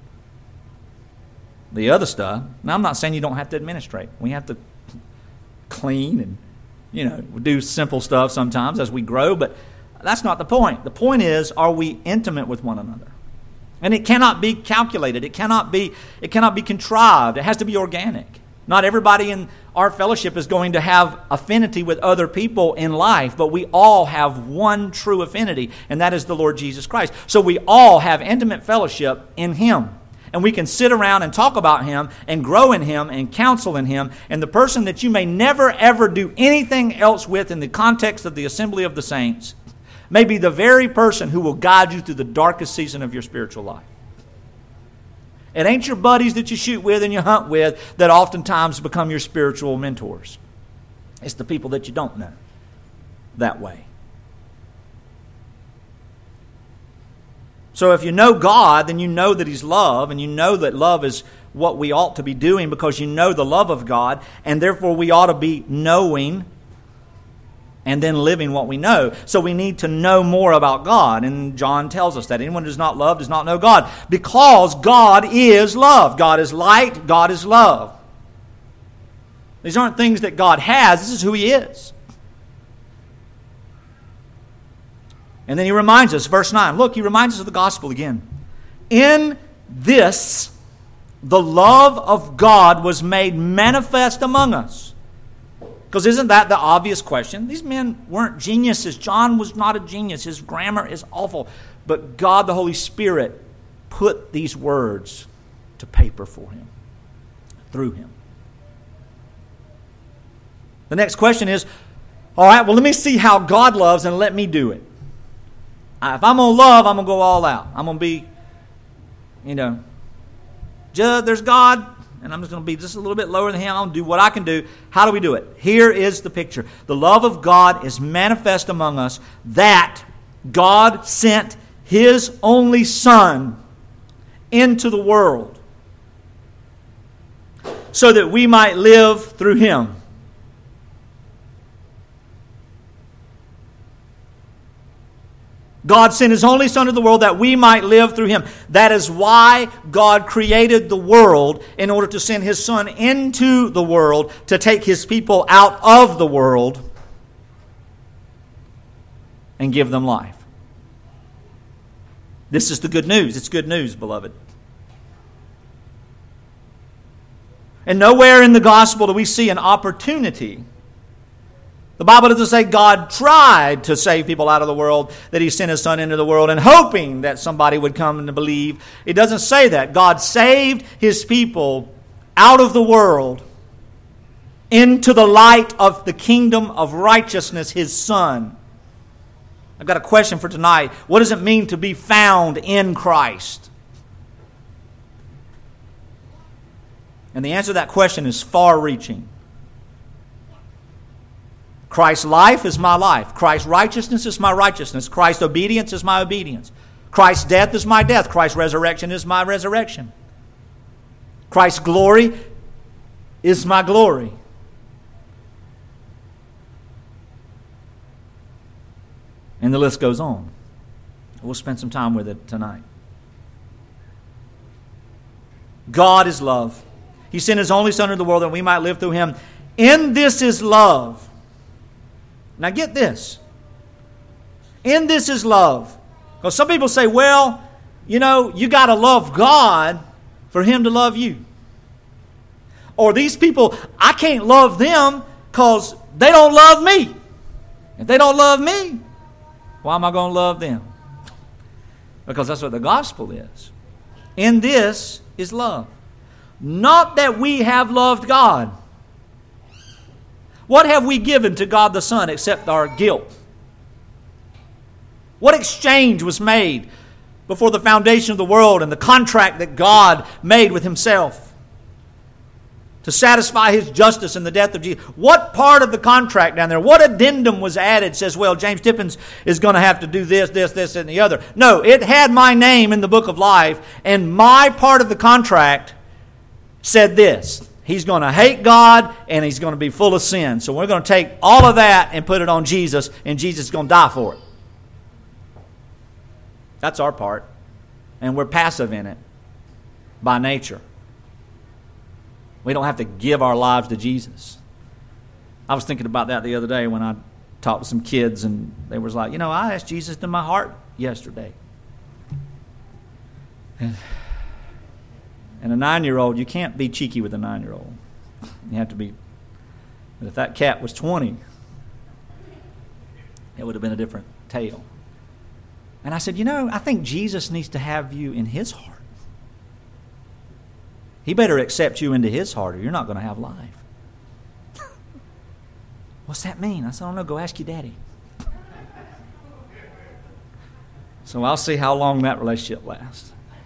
Speaker 1: The other stuff, now I'm not saying you don't have to administrate. We have to clean and, you know, do simple stuff sometimes as we grow, but that's not the point. The point is, are we intimate with one another? And it cannot be calculated. It cannot be, it cannot be contrived. It has to be organic. Not everybody in our fellowship is going to have affinity with other people in life, but we all have one true affinity, and that is the Lord Jesus Christ. So we all have intimate fellowship in Him. And we can sit around and talk about Him and grow in Him and counsel in Him. And the person that you may never, ever do anything else with in the context of the assembly of the saints may be the very person who will guide you through the darkest season of your spiritual life. It ain't your buddies that you shoot with and you hunt with that oftentimes become your spiritual mentors. It's the people that you don't know that way. So if you know God, then you know that He's love, and you know that love is what we ought to be doing because you know the love of God, and therefore we ought to be knowing and then living what we know. So we need to know more about God. And John tells us that anyone who does not love does not know God, because God is love. God is light. God is love. These aren't things that God has. This is who He is. And then He reminds us, verse nine. Look, He reminds us of the gospel again. In this, the love of God was made manifest among us. Because isn't that the obvious question? These men weren't geniuses. John was not a genius. His grammar is awful. But God, the Holy Spirit, put these words to paper for him, through him. The next question is, all right, well, let me see how God loves and let me do it. If I'm going to love, I'm going to go all out. I'm going to be, you know, just, there's God, and I'm just going to be just a little bit lower than Him. I'm going to do what I can do. How do we do it? Here is the picture. The love of God is manifest among us, that God sent His only Son into the world so that we might live through Him. God sent His only Son into the world that we might live through Him. That is why God created the world, in order to send His Son into the world to take His people out of the world and give them life. This is the good news. It's good news, beloved. And nowhere in the gospel do we see an opportunity. The Bible doesn't say God tried to save people out of the world, that He sent His Son into the world and hoping that somebody would come to believe. It doesn't say that. God saved His people out of the world into the light of the kingdom of righteousness, His Son. I've got a question for tonight. What does it mean to be found in Christ? And the answer to that question is far-reaching. Christ's life is my life. Christ's righteousness is my righteousness. Christ's obedience is my obedience. Christ's death is my death. Christ's resurrection is my resurrection. Christ's glory is my glory. And the list goes on. We'll spend some time with it tonight. God is love. He sent His only Son into the world that we might live through Him. In this is love. Now get this. In this is love. Because some people say, well, you know, you got to love God for Him to love you. Or these people, I can't love them because they don't love me. If they don't love me, why am I going to love them? Because that's what the gospel is. In this is love. Not that we have loved God. What have we given to God the Son except our guilt? What exchange was made before the foundation of the world and the contract that God made with Himself to satisfy His justice in the death of Jesus? What part of the contract down there, what addendum was added says, well, James Tippins is going to have to do this, this, this, and the other? No, it had my name in the book of life, and my part of the contract said this: he's going to hate God and he's going to be full of sin. So we're going to take all of that and put it on Jesus, and Jesus is going to die for it. That's our part. And we're passive in it by nature. We don't have to give our lives to Jesus. I was thinking about that the other day when I talked to some kids, and they was like, you know, I asked Jesus into my heart yesterday. And And a nine-year-old, you can't be cheeky with a nine-year-old. You have to be. But if that cat was twenty, it would have been a different tale. And I said, you know, I think Jesus needs to have you in His heart. He better accept you into His heart, or you're not going to have life. What's that mean? I said, I don't know. Go ask your daddy. So I'll see how long that relationship lasts.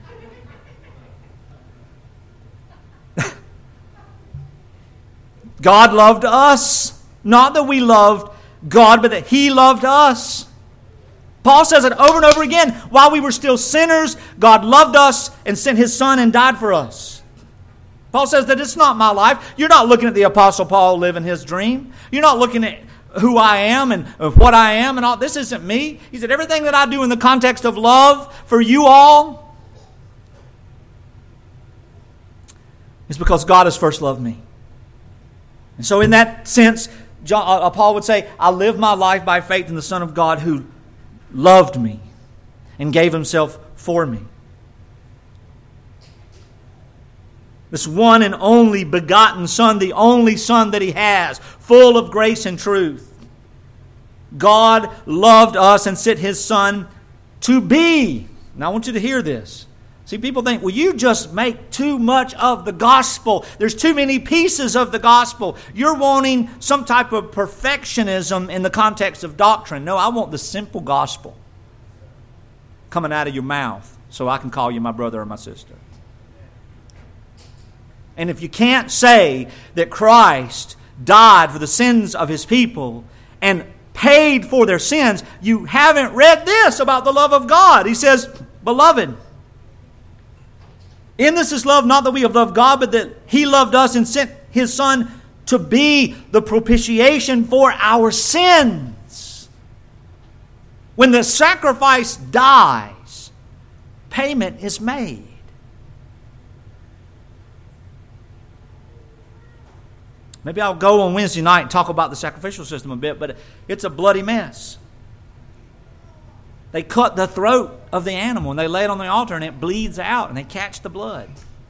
Speaker 1: God loved us. Not that we loved God, but that He loved us. Paul says it over and over again. While we were still sinners, God loved us and sent His Son and died for us. Paul says that it's not my life. You're not looking at the Apostle Paul living his dream. You're not looking at who I am and of what I am and all. This isn't me. He said, everything that I do in the context of love for you all is because God has first loved me. And so in that sense, John, uh, Paul would say, I live my life by faith in the Son of God who loved me and gave Himself for me. This one and only begotten Son, the only Son that He has, full of grace and truth. God loved us and sent His Son to be. Now I want you to hear this. See, people think, well, you just make too much of the gospel. There's too many pieces of the gospel. You're wanting some type of perfectionism in the context of doctrine. No, I want the simple gospel coming out of your mouth so I can call you my brother or my sister. And if you can't say that Christ died for the sins of His people and paid for their sins, you haven't read this about the love of God. He says, beloved, in this is love, not that we have loved God, but that He loved us and sent His Son to be the propitiation for our sins. When the sacrifice dies, payment is made. Maybe I'll go on Wednesday night and talk about the sacrificial system a bit, but it's a bloody mess. They cut the throat of the animal and they lay it on the altar and it bleeds out and they catch the blood.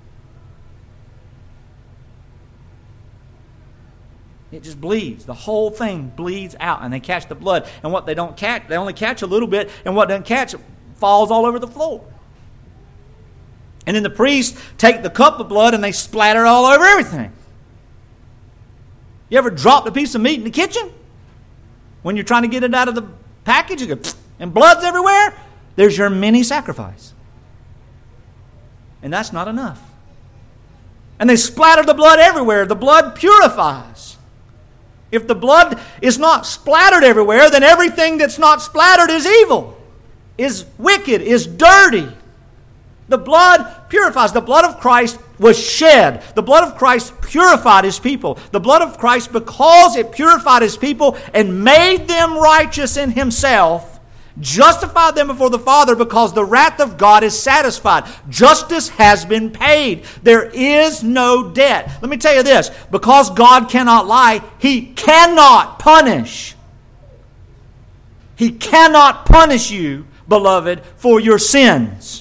Speaker 1: It just bleeds. The whole thing bleeds out and they catch the blood. And what they don't catch, they only catch a little bit, and what doesn't catch falls all over the floor. And then the priests take the cup of blood and they splatter it all over everything. You ever dropped a piece of meat in the kitchen? When you're trying to get it out of the package, you go, and blood's everywhere? There's your mini sacrifice. And that's not enough. And they splatter the blood everywhere. The blood purifies. If the blood is not splattered everywhere, then everything that's not splattered is evil, is wicked, is dirty. The blood purifies. The blood of Christ was shed. The blood of Christ purified His people. The blood of Christ, because it purified His people and made them righteous in Himself, justified them before the Father, because the wrath of God is satisfied. Justice has been paid. There is no debt. Let me tell you this. Because God cannot lie, He cannot punish. He cannot punish you, beloved, for your sins.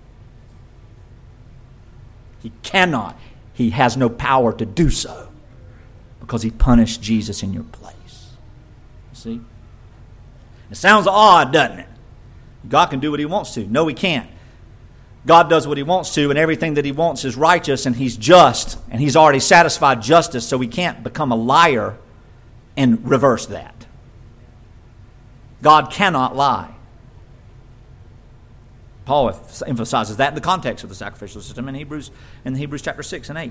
Speaker 1: He cannot. He has no power to do so because He punished Jesus in your place. You see? It sounds odd, doesn't it? God can do what He wants to. No, He can't. God does what He wants to, and everything that He wants is righteous, and He's just, and He's already satisfied justice, so He can't become a liar and reverse that. God cannot lie. Paul emphasizes that in the context of the sacrificial system in Hebrews, in Hebrews chapter six and eight.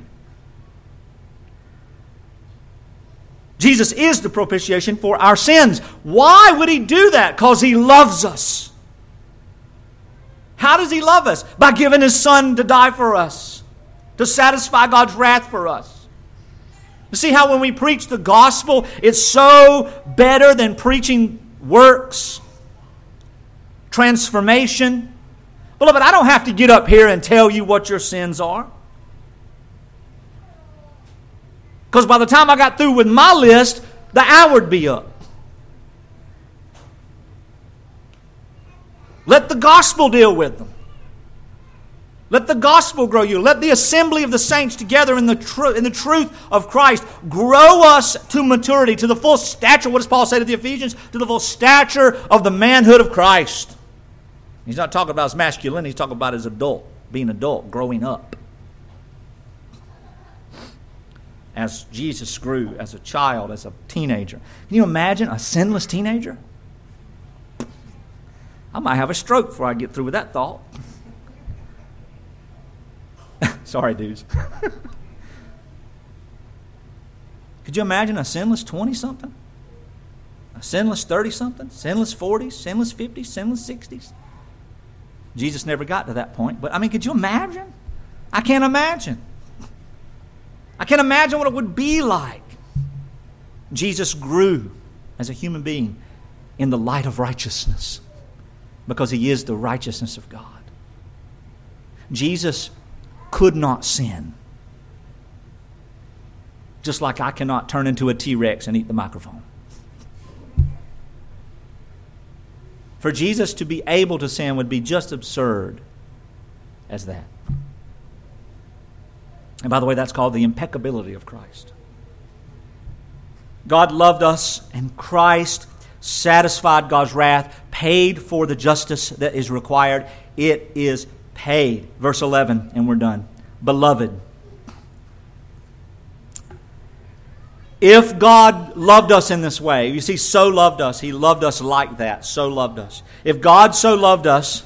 Speaker 1: Jesus is the propitiation for our sins. Why would He do that? Because He loves us. How does He love us? By giving His Son to die for us, to satisfy God's wrath for us. You see how when we preach the gospel, it's so better than preaching works, transformation. Beloved, I don't have to get up here and tell you what your sins are. Because by the time I got through with my list, the hour would be up. Let the gospel deal with them. Let the gospel grow you. Let the assembly of the saints together in the, tr- in the truth of Christ grow us to maturity, to the full stature. What does Paul say to the Ephesians? To the full stature of the manhood of Christ. He's not talking about his masculinity. He's talking about his adult, being adult, growing up. As Jesus grew as a child, as a teenager. Can you imagine a sinless teenager? I might have a stroke before I get through with that thought. Sorry, dudes. Could you imagine a sinless twenty-something? A sinless thirty-something? Sinless forties? Sinless fifties? Sinless sixties? Jesus never got to that point. But, I mean, could you imagine? I can't imagine. I can't imagine what it would be like. Jesus grew as a human being in the light of righteousness, because He is the righteousness of God. Jesus could not sin, just like I cannot turn into a T-Rex and eat the microphone. For Jesus to be able to sin would be just absurd as that. And by the way, that's called the impeccability of Christ. God loved us, and Christ satisfied God's wrath, paid for the justice that is required. It is paid. Verse eleven, and we're done. Beloved, if God loved us in this way, you see, so loved us, He loved us like that, so loved us. If God so loved us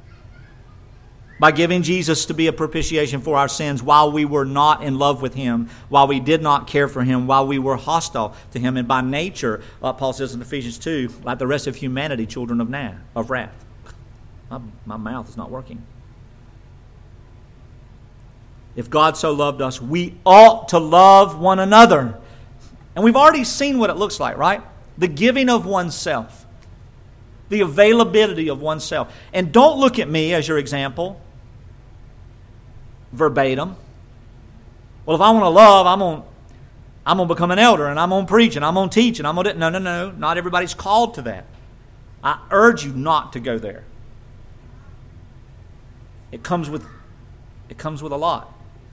Speaker 1: by giving Jesus to be a propitiation for our sins while we were not in love with Him, while we did not care for Him, while we were hostile to Him, and by nature, uh, Paul says in Ephesians two, like the rest of humanity, children of, na- of wrath. My, my mouth is not working. If God so loved us, we ought to love one another. And we've already seen what it looks like, right? The giving of oneself. The availability of oneself. And don't look at me as your example, verbatim. Well, if I want to love, I'm going I'm going to become an elder, and I'm going to preach, and I'm going to teach, and I'm going to... No, no, no. Not everybody's called to that. I urge you not to go there. It comes with, it comes with a lot.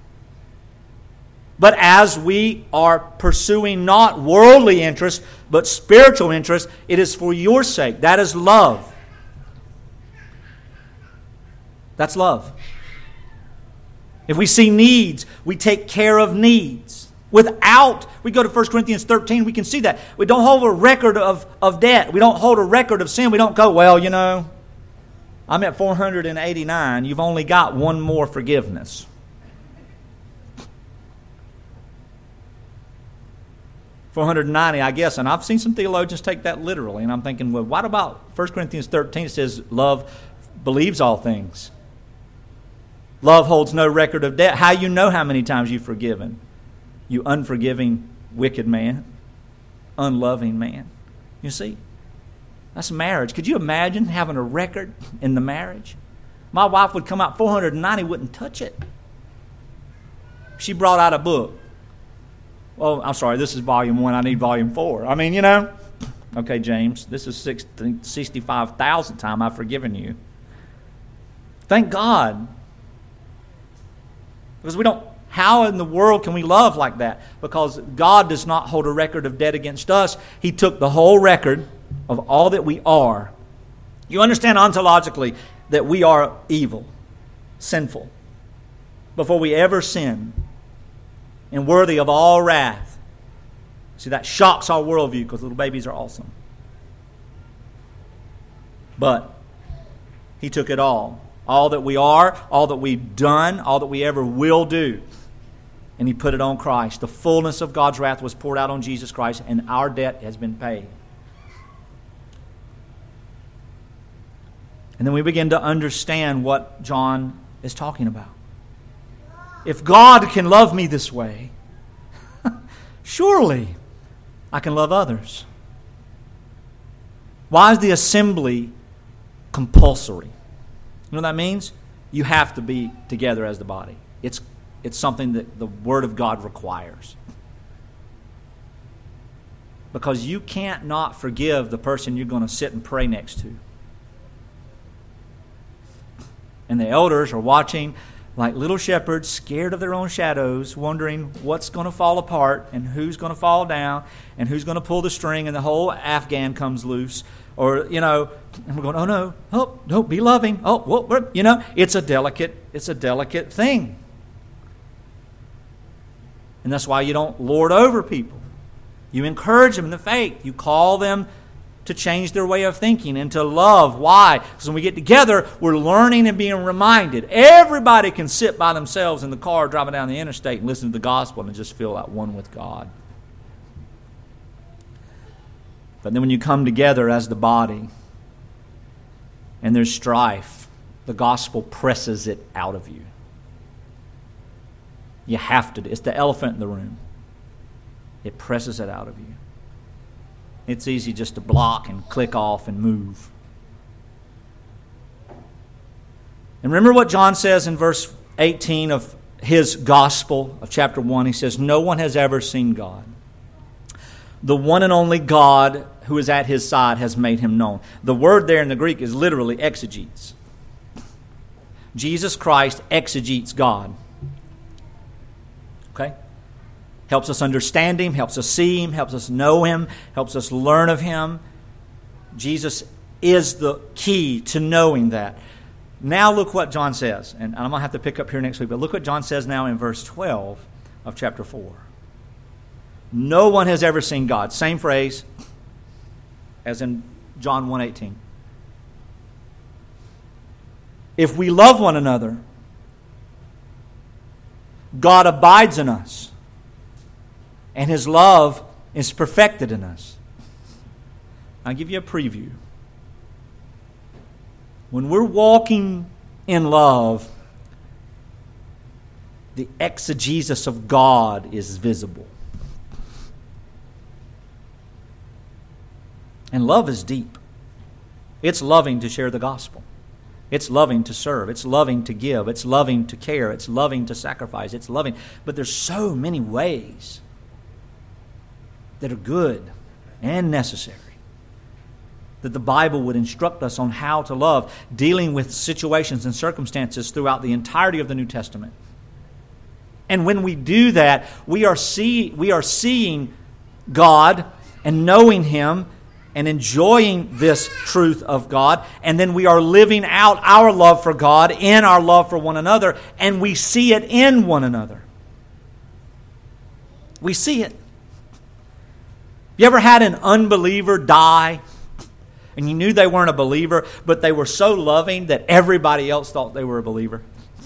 Speaker 1: But as we are pursuing not worldly interest, but spiritual interest, it is for your sake. That is love. That's love. If we see needs, we take care of needs. Without, we go to First Corinthians thirteen, we can see that. We don't hold a record of, of debt. We don't hold a record of sin. We don't go, well, you know, I'm at four hundred eighty-nine. You've only got one more forgiveness. four hundred ninety, I guess, and I've seen some theologians take that literally, and I'm thinking, well, what about First Corinthians thirteen? It says, love believes all things. Love holds no record of debt. How you know how many times you've forgiven? You unforgiving, wicked man. Unloving man. You see? That's marriage. Could you imagine having a record in the marriage? My wife would come out four hundred ninety, wouldn't touch it. She brought out a book. Oh, I'm sorry, this is volume one. I need volume four. I mean, you know. Okay, James, this is sixty-five thousand time I've forgiven you. Thank God. Because we don't, how in the world can we love like that? Because God does not hold a record of debt against us. He took the whole record of all that we are. You understand ontologically that we are evil, sinful, before we ever sin, and worthy of all wrath. See, that shocks our worldview because little babies are awesome. But He took it all. All that we are, all that we've done, all that we ever will do. And He put it on Christ. The fullness of God's wrath was poured out on Jesus Christ, and our debt has been paid. And then we begin to understand what John is talking about. If God can love me this way, surely I can love others. Why is the assembly compulsory? You know what that means? You have to be together as the body. It's, it's something that the Word of God requires. Because you can't not forgive the person you're going to sit and pray next to. And the elders are watching like little shepherds, scared of their own shadows, wondering what's going to fall apart and who's going to fall down and who's going to pull the string, and the whole Afghan comes loose. Or, you know, and we're going, oh no, oh, no, be loving. Oh, whoa, you know, it's a delicate, it's a delicate thing. And that's why you don't lord over people. You encourage them in the faith. You call them to change their way of thinking and to love. Why? Because when we get together, we're learning and being reminded. Everybody can sit by themselves in the car driving down the interstate and listen to the gospel and just feel at one with God. But then when you come together as the body and there's strife, the gospel presses it out of you. You have to. It's the elephant in the room. It presses it out of you. It's easy just to block and click off and move. And remember what John says in verse eighteen of his gospel of chapter one. He says, no one has ever seen God. The one and only God who is at his side has made him known. The word there in the Greek is literally exegetes. Jesus Christ exegetes God. Okay? Helps us understand Him, helps us see Him, helps us know Him, helps us learn of Him. Jesus is the key to knowing that. Now look what John says. And I'm going to have to pick up here next week, but look what John says now in verse twelve of chapter four. No one has ever seen God. Same phrase as in John one eighteen. If we love one another, God abides in us, and His love is perfected in us. I'll give you a preview. When we're walking in love, the exegesis of God is visible. And love is deep. It's loving to share the gospel. It's loving to serve. It's loving to give. It's loving to care. It's loving to sacrifice. It's loving. But there's so many ways that are good and necessary that the Bible would instruct us on how to love, dealing with situations and circumstances throughout the entirety of the New Testament. And when we do that, we are see, we are seeing God and knowing Him and enjoying this truth of God, and then we are living out our love for God in our love for one another, and we see it in one another. We see it. You ever had an unbeliever die, and you knew they weren't a believer, but they were so loving that everybody else thought they were a believer?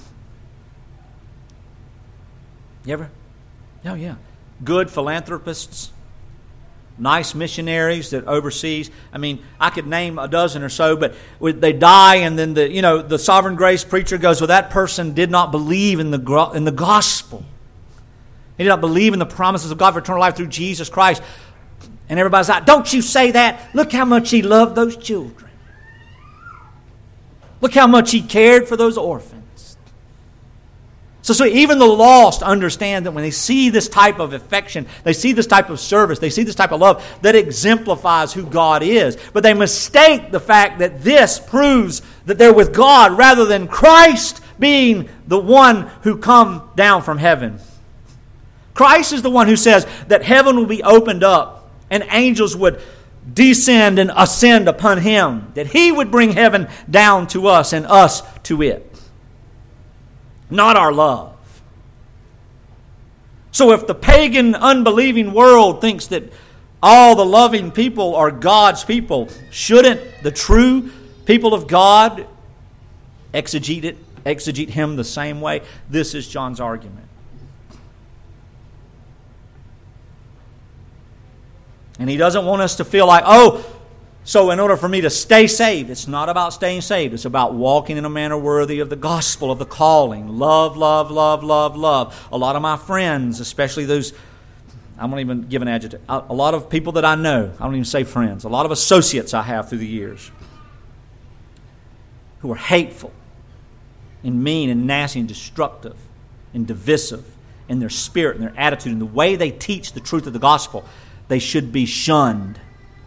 Speaker 1: You ever? Oh, yeah. Good philanthropists, nice missionaries that overseas. I mean, I could name a dozen or so, but they die, and then the you know the sovereign grace preacher goes, well, that person did not believe in the in the gospel. He did not believe in the promises of God for eternal life through Jesus Christ. And everybody's like, don't you say that. Look how much he loved those children. Look how much he cared for those orphans. So, so even the lost understand that when they see this type of affection, they see this type of service, they see this type of love, that exemplifies who God is. But they mistake the fact that this proves that they're with God rather than Christ being the one who come down from heaven. Christ is the one who says that heaven will be opened up and angels would descend and ascend upon Him, that He would bring heaven down to us and us to it. Not our love. So if the pagan, unbelieving world thinks that all the loving people are God's people, shouldn't the true people of God exegete it, exegete Him the same way? This is John's argument. And he doesn't want us to feel like, oh, so in order for me to stay saved, it's not about staying saved. It's about walking in a manner worthy of the gospel, of the calling. Love, love, love, love, love. A lot of my friends, especially those, I won't even give an adjective, a lot of people that I know, I don't even say friends, a lot of associates I have through the years who are hateful and mean and nasty and destructive and divisive in their spirit and their attitude and the way they teach the truth of the gospel. They should be shunned.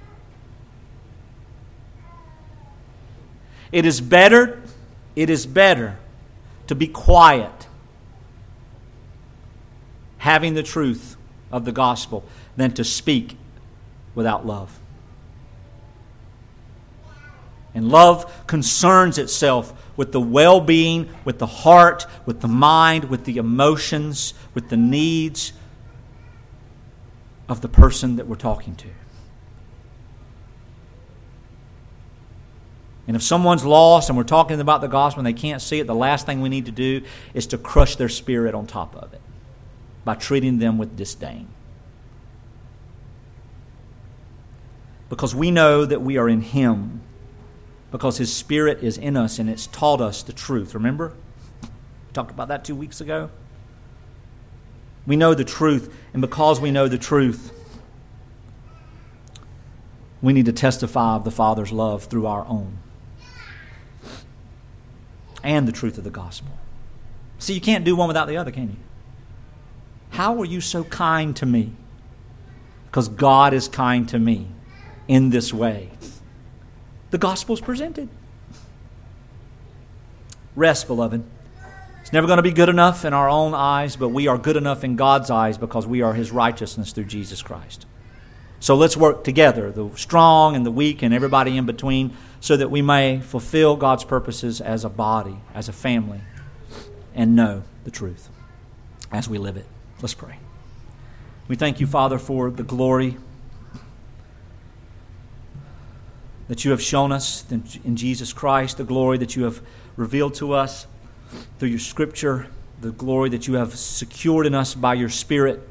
Speaker 1: It is better, it is better to be quiet, having the truth of the gospel, than to speak without love. And love concerns itself with the well-being, with the heart, with the mind, with the emotions, with the needs of the person that we're talking to. And if someone's lost and we're talking about the gospel and they can't see it, the last thing we need to do is to crush their spirit on top of it by treating them with disdain. Because we know that we are in Him, because His Spirit is in us and it's taught us the truth. Remember? We talked about that two weeks ago. We know the truth, and because we know the truth, we need to testify of the Father's love through our own and the truth of the gospel. See, you can't do one without the other, can you? How are you so kind to me? Because God is kind to me in this way. The gospel is presented. Rest, beloved. It's never going to be good enough in our own eyes, but we are good enough in God's eyes because we are His righteousness through Jesus Christ. So let's work together, the strong and the weak and everybody in between, so that we may fulfill God's purposes as a body, as a family, and know the truth as we live it. Let's pray. We thank you, Father, for the glory that you have shown us in Jesus Christ, the glory that you have revealed to us through your Scripture, the glory that you have secured in us by your Spirit.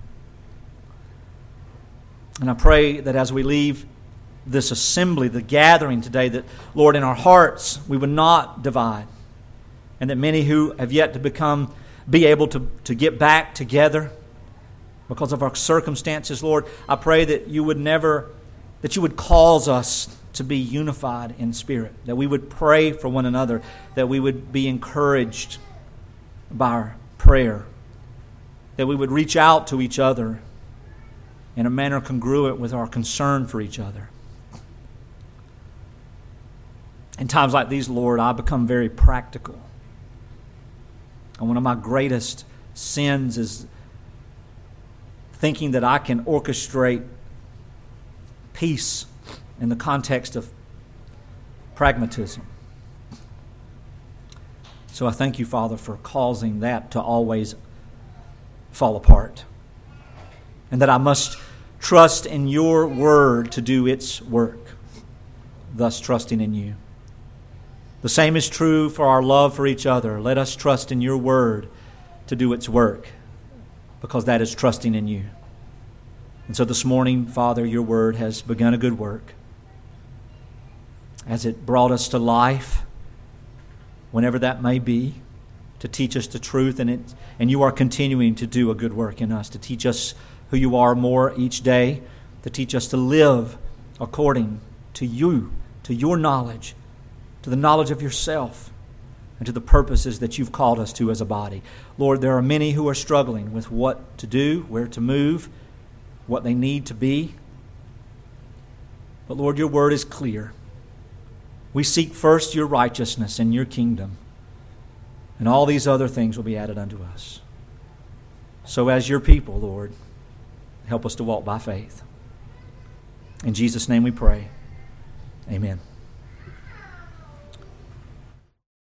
Speaker 1: And I pray that as we leave this assembly, the gathering today, that, Lord, in our hearts we would not divide, and that many who have yet to become, be able to, to get back together because of our circumstances, Lord, I pray that you would never, that you would cause us to be unified in spirit, that we would pray for one another, that we would be encouraged by our prayer, that we would reach out to each other in a manner congruent with our concern for each other. In times like these, Lord, I become very practical. And one of my greatest sins is thinking that I can orchestrate peace in the context of pragmatism. So I thank you, Father, for causing that to always fall apart. And that I must trust in your word to do its work, thus trusting in you. The same is true for our love for each other. Let us trust in your word to do its work, because that is trusting in you. And so this morning, Father, your word has begun a good work. As it brought us to life, whenever that may be, to teach us the truth, and it, and you are continuing to do a good work in us, to teach us who you are more each day, to teach us to live according to you, to your knowledge, to the knowledge of yourself, and to the purposes that you've called us to as a body. Lord, there are many who are struggling with what to do, where to move, what they need to be. But Lord, your word is clear. We seek first your righteousness and your kingdom, and all these other things will be added unto us. So as your people, Lord, help us to walk by faith. In Jesus' name we pray. Amen.